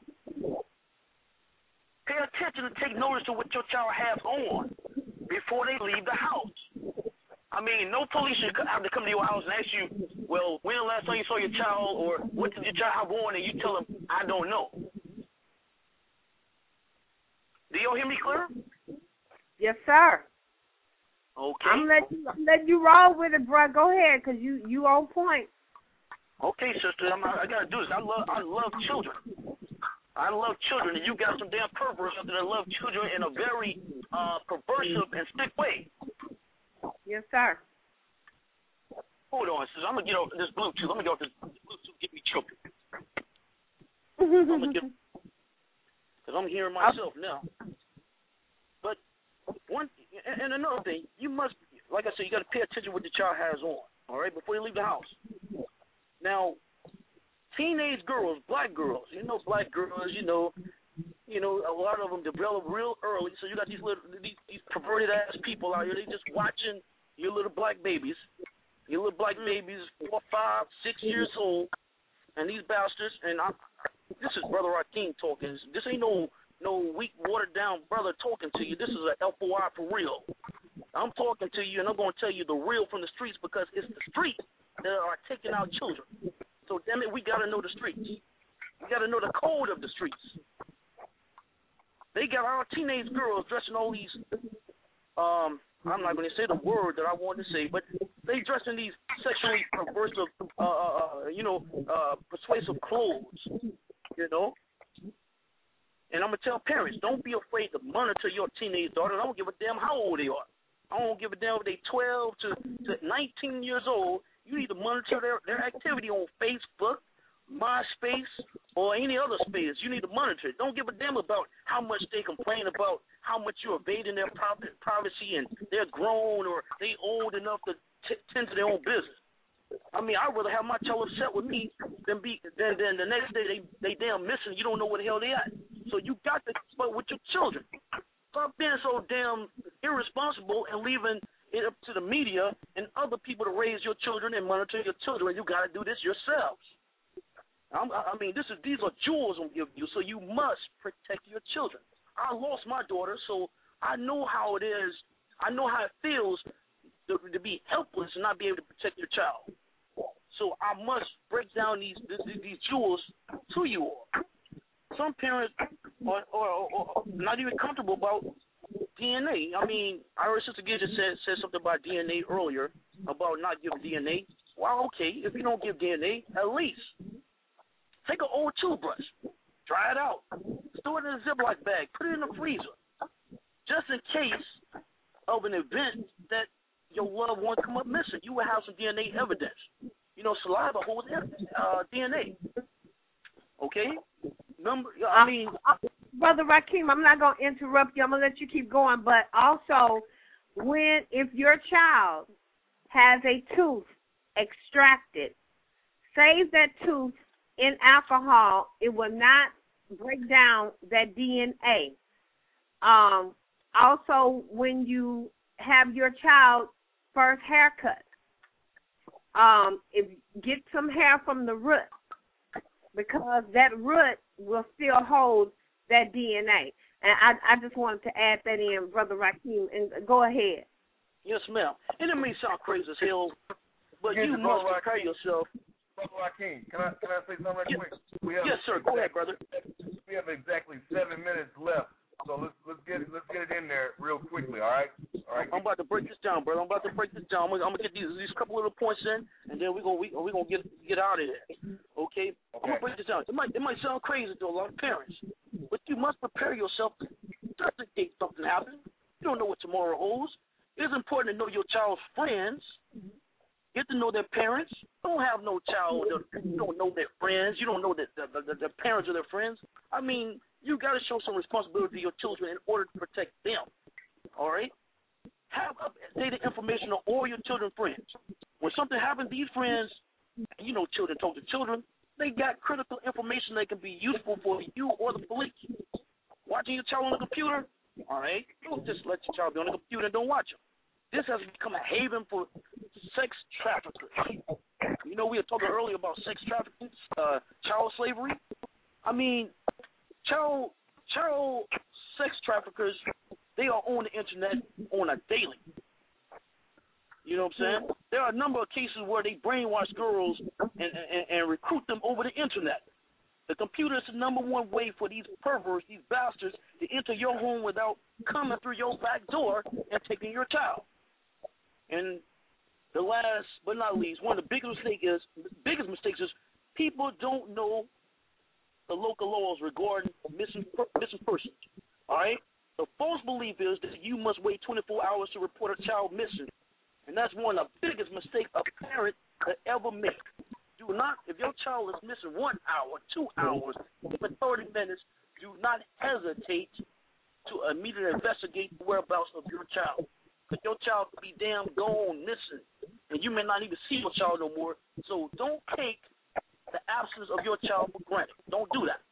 Pay attention and take notice to what your child has on before they leave the house. I mean, no police should have to come to your house and ask you, well, when the last time you saw your child, or what did your child have on, and you tell them, I don't know. Do y'all hear me clear? Yes, sir. Okay. I'm letting you roll with it, bro. Go ahead, because you on point. Okay, sister, I got to do this. I love children. I love children, and you got some damn perverts out there that love children in a very perversive and sick way. Yes, sir. Hold on, sister. I'm going to get off this Bluetooth. I'm going to get off this Bluetooth, get me choked. Because I'm hearing myself now. But and another thing, you must, like I said, you got to pay attention what the child has on, all right, before you leave the house. Now, teenage girls, black girls, black girls, a lot of them develop real early. So you got these perverted ass people out here. They just watching your little black babies, 4, 5, 6 years old, and these bastards. And this is Brother Rakeem talking. This ain't no weak, watered down brother talking to you. This is a FOI for real. I'm talking to you, and I'm going to tell you the real from the streets, because it's the streets that are taking our children. So, damn it, we got to know the streets. We got to know the code of the streets. They got our teenage girls dressing all these, I'm not going to say the word that I wanted to say, but they dressing these sexually perversive, persuasive clothes, And I'm going to tell parents, don't be afraid to monitor your teenage daughter. I don't give a damn how old they are. I don't give a damn if they 12 to 19 years old. You need to monitor their activity on Facebook, MySpace, or any other space. You need to monitor it. Don't give a damn about how much they complain about how much you're evading their privacy and they're grown or they old enough to tend to their own business. I mean, I'd rather have my child upset with me than the next day they damn missing. You don't know where the hell they at. So you got to fuck with your children. Stop being so damn irresponsible and leaving it up to the media and other people to raise your children and monitor your children. You got to do this yourselves. I mean, these are jewels I'm giving you, so you must protect your children. I lost my daughter, so I know how it is. I know how it feels to be helpless and not be able to protect your child. So I must break down these jewels to you all. Some parents are not even comfortable about DNA. I mean, I heard Sister Gidget said something about DNA earlier, about not giving DNA. Well, okay, if you don't give DNA, at least take an old toothbrush, dry it out, store it in a Ziploc bag, put it in the freezer, just in case of an event that your loved one come up missing. You will have some DNA evidence. Saliva holds DNA. Okay? Brother Rakeem, I'm not going to interrupt you. I'm going to let you keep going. But also, if your child has a tooth extracted, save that tooth in alcohol. It will not break down that DNA. Also, when you have your child's first haircut, get some hair from the root, because that root will still hold that DNA. And I just wanted to add that in, Brother Rakeem, and go ahead. Yes, ma'am. And it may sound crazy as hell, but you must prepare yourself. Brother Rakeem, can I say something right quick? Yes, sir. Go ahead, brother. We have exactly 7 minutes left, so let's get it in there real quickly. All right. I'm about to break this down, brother. I'm gonna get these couple little points in, and then we're gonna get out of here. Okay? I'm gonna break this down. It might sound crazy to a lot of parents, but you must prepare yourself just in case something happens. You don't know what tomorrow holds. It's important to know your child's friends. Get to know their parents. Don't have no child. You don't know their friends. You don't know the parents of their friends. I mean, you got to show some responsibility to your children in order to protect them. All right? Have updated information on all your children's friends. When something happens, these friends, children talk to children, they got critical information that can be useful for you or the police. Watching your child on the computer, all right? Don't just let your child be on the computer and don't watch them. This has become a haven for sex traffickers. We were talking earlier about sex trafficking, child slavery. I mean, child sex traffickers, they are on the internet on a daily. You know what I'm saying? There are a number of cases where they brainwash girls and recruit them over the internet. The computer is the number one way for these perverts, these bastards, to enter your home without coming through your back door and taking your child. And the last but not least, one of the biggest mistakes is people don't know the local laws regarding missing persons. All right? The false belief is that you must wait 24 hours to report a child missing. And that's one of the biggest mistakes a parent could ever make. Do not, if your child is missing 1 hour, 2 hours, even 30 minutes, do not hesitate to immediately investigate the whereabouts of your child. Because your child could be damn gone missing, and you may not even see your child no more. So don't take the absence of your child for granted. Don't do that.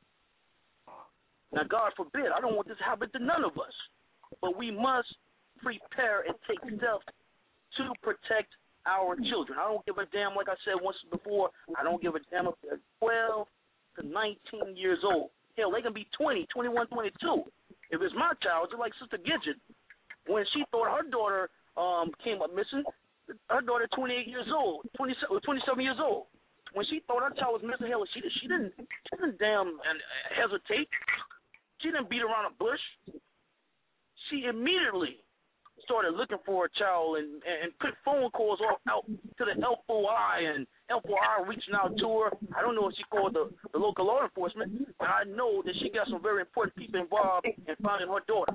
Now, God forbid, I don't want this to happen to none of us. But we must prepare and take steps to protect our children. I don't give a damn, like I said once before, I don't give a damn if they're 12 to 19 years old. Hell, they can be 20, 21, 22. If it's my child, just like Sister Gidget, when she thought her daughter came up missing, her daughter 28 years old, 27 years old. When she thought her child was missing, hell, she didn't damn hesitate. She didn't beat around the bush. She immediately started looking for a child and put phone calls out to the FOI, and FOI reaching out to her. I don't know if she called the local law enforcement, but I know that she got some very important people involved in finding her daughter.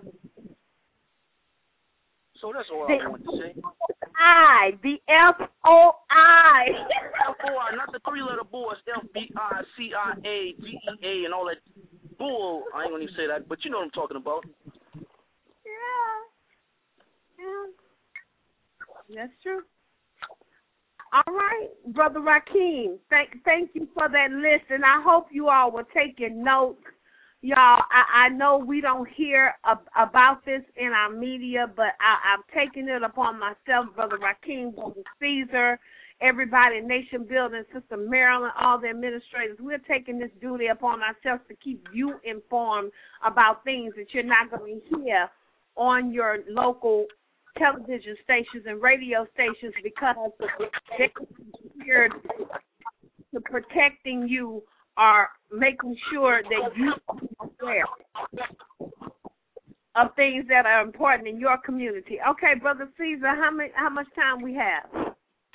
So that's all I want to say. The FOI. FOI, not the three-letter boys, FBI, CIA, DEA, and all that bull. I ain't going to even say that, but you know what I'm talking about. Yeah. That's true. All right, Brother Rakeem, thank you for that list, and I hope you all were taking notes. Y'all, I know we don't hear about this in our media, but I've taken it upon myself, Brother Rakeem, Brother Caesar, everybody in Nation Building, Sister Marilyn, all the administrators. We're taking this duty upon ourselves to keep you informed about things that you're not going to hear on your local television stations and radio stations, because they're geared to protecting you or making sure that you are aware of things that are important in your community. Okay, Brother Caesar, how much time we have?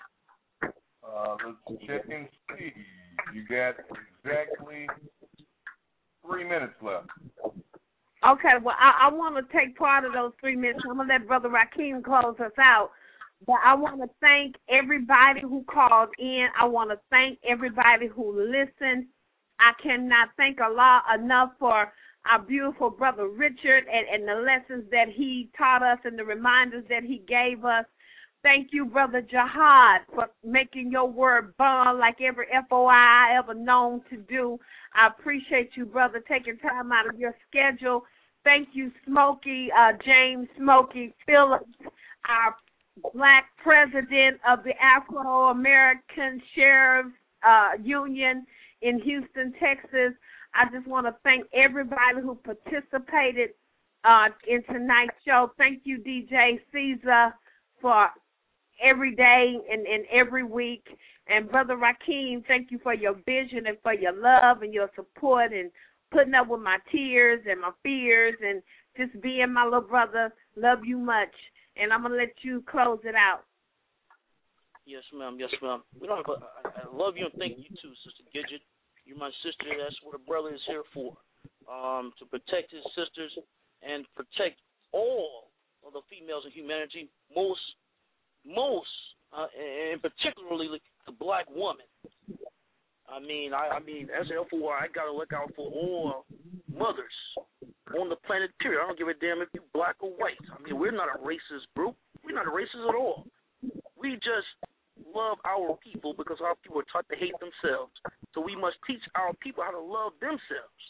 Let's check and see. You got exactly 3 minutes left. Okay, well, I want to take part of those 3 minutes. I'm going to let Brother Rakeem close us out. But I want to thank everybody who called in. I want to thank everybody who listened. I cannot thank Allah enough for our beautiful Brother Richard and the lessons that he taught us and the reminders that he gave us. Thank you, Brother Jihad, for making your word bond like every FOI I ever known to do. I appreciate you, brother, taking time out of your schedule. Thank you, Smokey, James Smokey Phillips, our black president of the Afro-American Sheriff's Union in Houston, Texas. I just want to thank everybody who participated in tonight's show. Thank you, DJ Caesar, for every day and every week. And Brother Rakeem, thank you for your vision and for your love and your support and putting up with my tears and my fears and just being my little brother. Love you much. And I'm going to let you close it out. Yes, ma'am. Yes, ma'am. I love you and thank you, too, Sister Gidget. You're my sister. That's what a brother is here for, to protect his sisters and protect all of the females of humanity, most, and particularly the black woman. I mean, as an L4, I got to look out for all mothers on the planet, period. I don't give a damn if you're black or white. I mean, we're not a racist group. We're not a racist at all. We just love our people because our people are taught to hate themselves. So we must teach our people how to love themselves.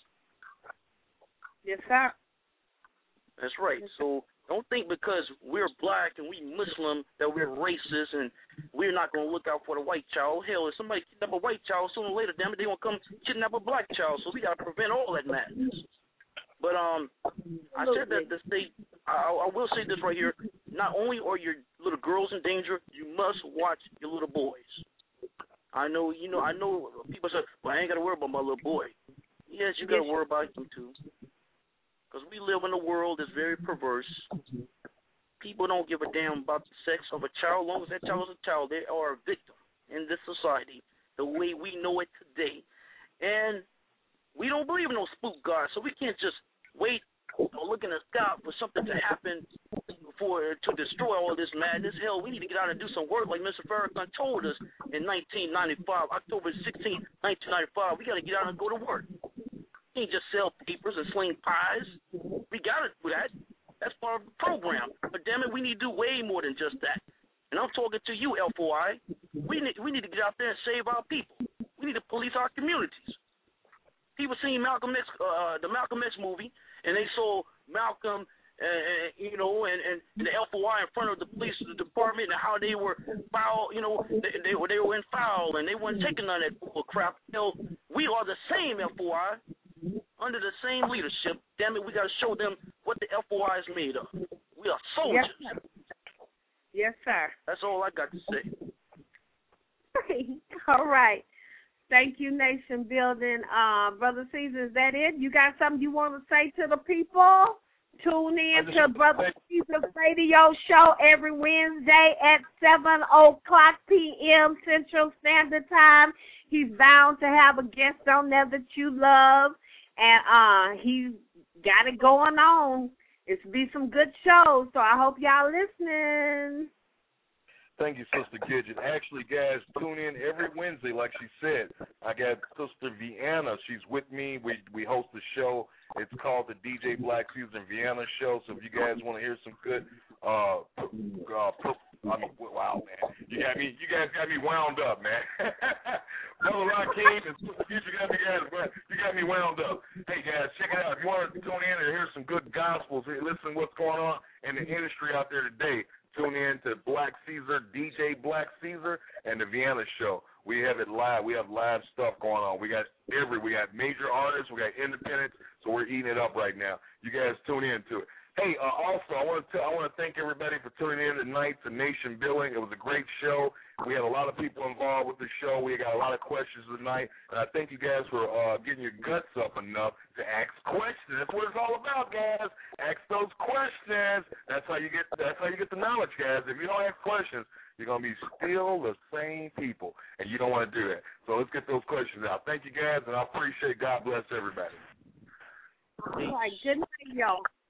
Yes, sir. That's right. So don't think because we're black and we Muslim that we're racist and we're not going to look out for the white child. Hell, if somebody kidnap a white child, sooner or later, damn it, they're going to come kidnap a black child. So we got to prevent all that madness. But I said that to say, I will say this right here. Not only are your little girls in danger, you must watch your little boys. I know people say, well, I ain't got to worry about my little boy. Yes, you got to worry about them too. Because we live in a world that's very perverse. People don't give a damn about the sex of a child. As long as that child is a child, they are a victim in this society, the way we know it today. And we don't believe in no spook God, so we can't just wait or look in the sky for something to happen to destroy all this madness. Hell, we need to get out and do some work like Mr. Farrakhan told us in 1995, October 16, 1995. We got to get out and go to work. We can't just sell papers and sling pies. We got to do that. That's part of the program. But damn it, we need to do way more than just that. And I'm talking to you, L4I. We need to get out there and save our people. We need to police our communities. People seen Malcolm X, the Malcolm X movie, and they saw Malcolm, and the L4I in front of the police department and how they were foul, they were in foul and they weren't taking none of that bull crap. We are the same L4I under the same leadership. Damn it, we got to show them what the L4I is made of. We are soldiers. Yes, sir. Yes, sir. That's all I got to say. All right. Thank you, Nation Building. Brother Caesar, is that it? You got something you want to say to the people? Tune in to Brother Caesar's radio show every Wednesday at 7 o'clock p.m. Central Standard Time. He's bound to have a guest on there that you love, and he's got it going on. It's be some good shows, so I hope y'all listening. Thank you, Sister Gidget. Actually, guys, tune in every Wednesday, like she said. I got Sister Vienna. She's with me. We host the show. It's called the DJ Black Caesar and Vienna Show. So if you guys want to hear some good, wow, man, you guys got me wound up, man. Brother Rakeem and Sister Future you got me wound up. Hey guys, check it out. If you want to tune in and hear some good gospels, listen to what's going on in the industry out there today. Tune in to Black Caesar, DJ Black Caesar, and the Vienna Show. We have it live. We have live stuff going on. We got major artists. We got independents. So we're eating it up right now. You guys tune in to it. Hey, also I want to thank everybody for tuning in tonight to Nation Building. It was a great show. We had a lot of people involved with the show. We got a lot of questions tonight, and I thank you guys for getting your guts up enough to ask questions. That's what it's all about, guys. Ask those questions. That's how you get the knowledge, guys. If you don't ask questions, you're gonna be still the same people, and you don't want to do that. So let's get those questions out. Thank you, guys, and I appreciate it. God bless everybody. All right, good night, y'all.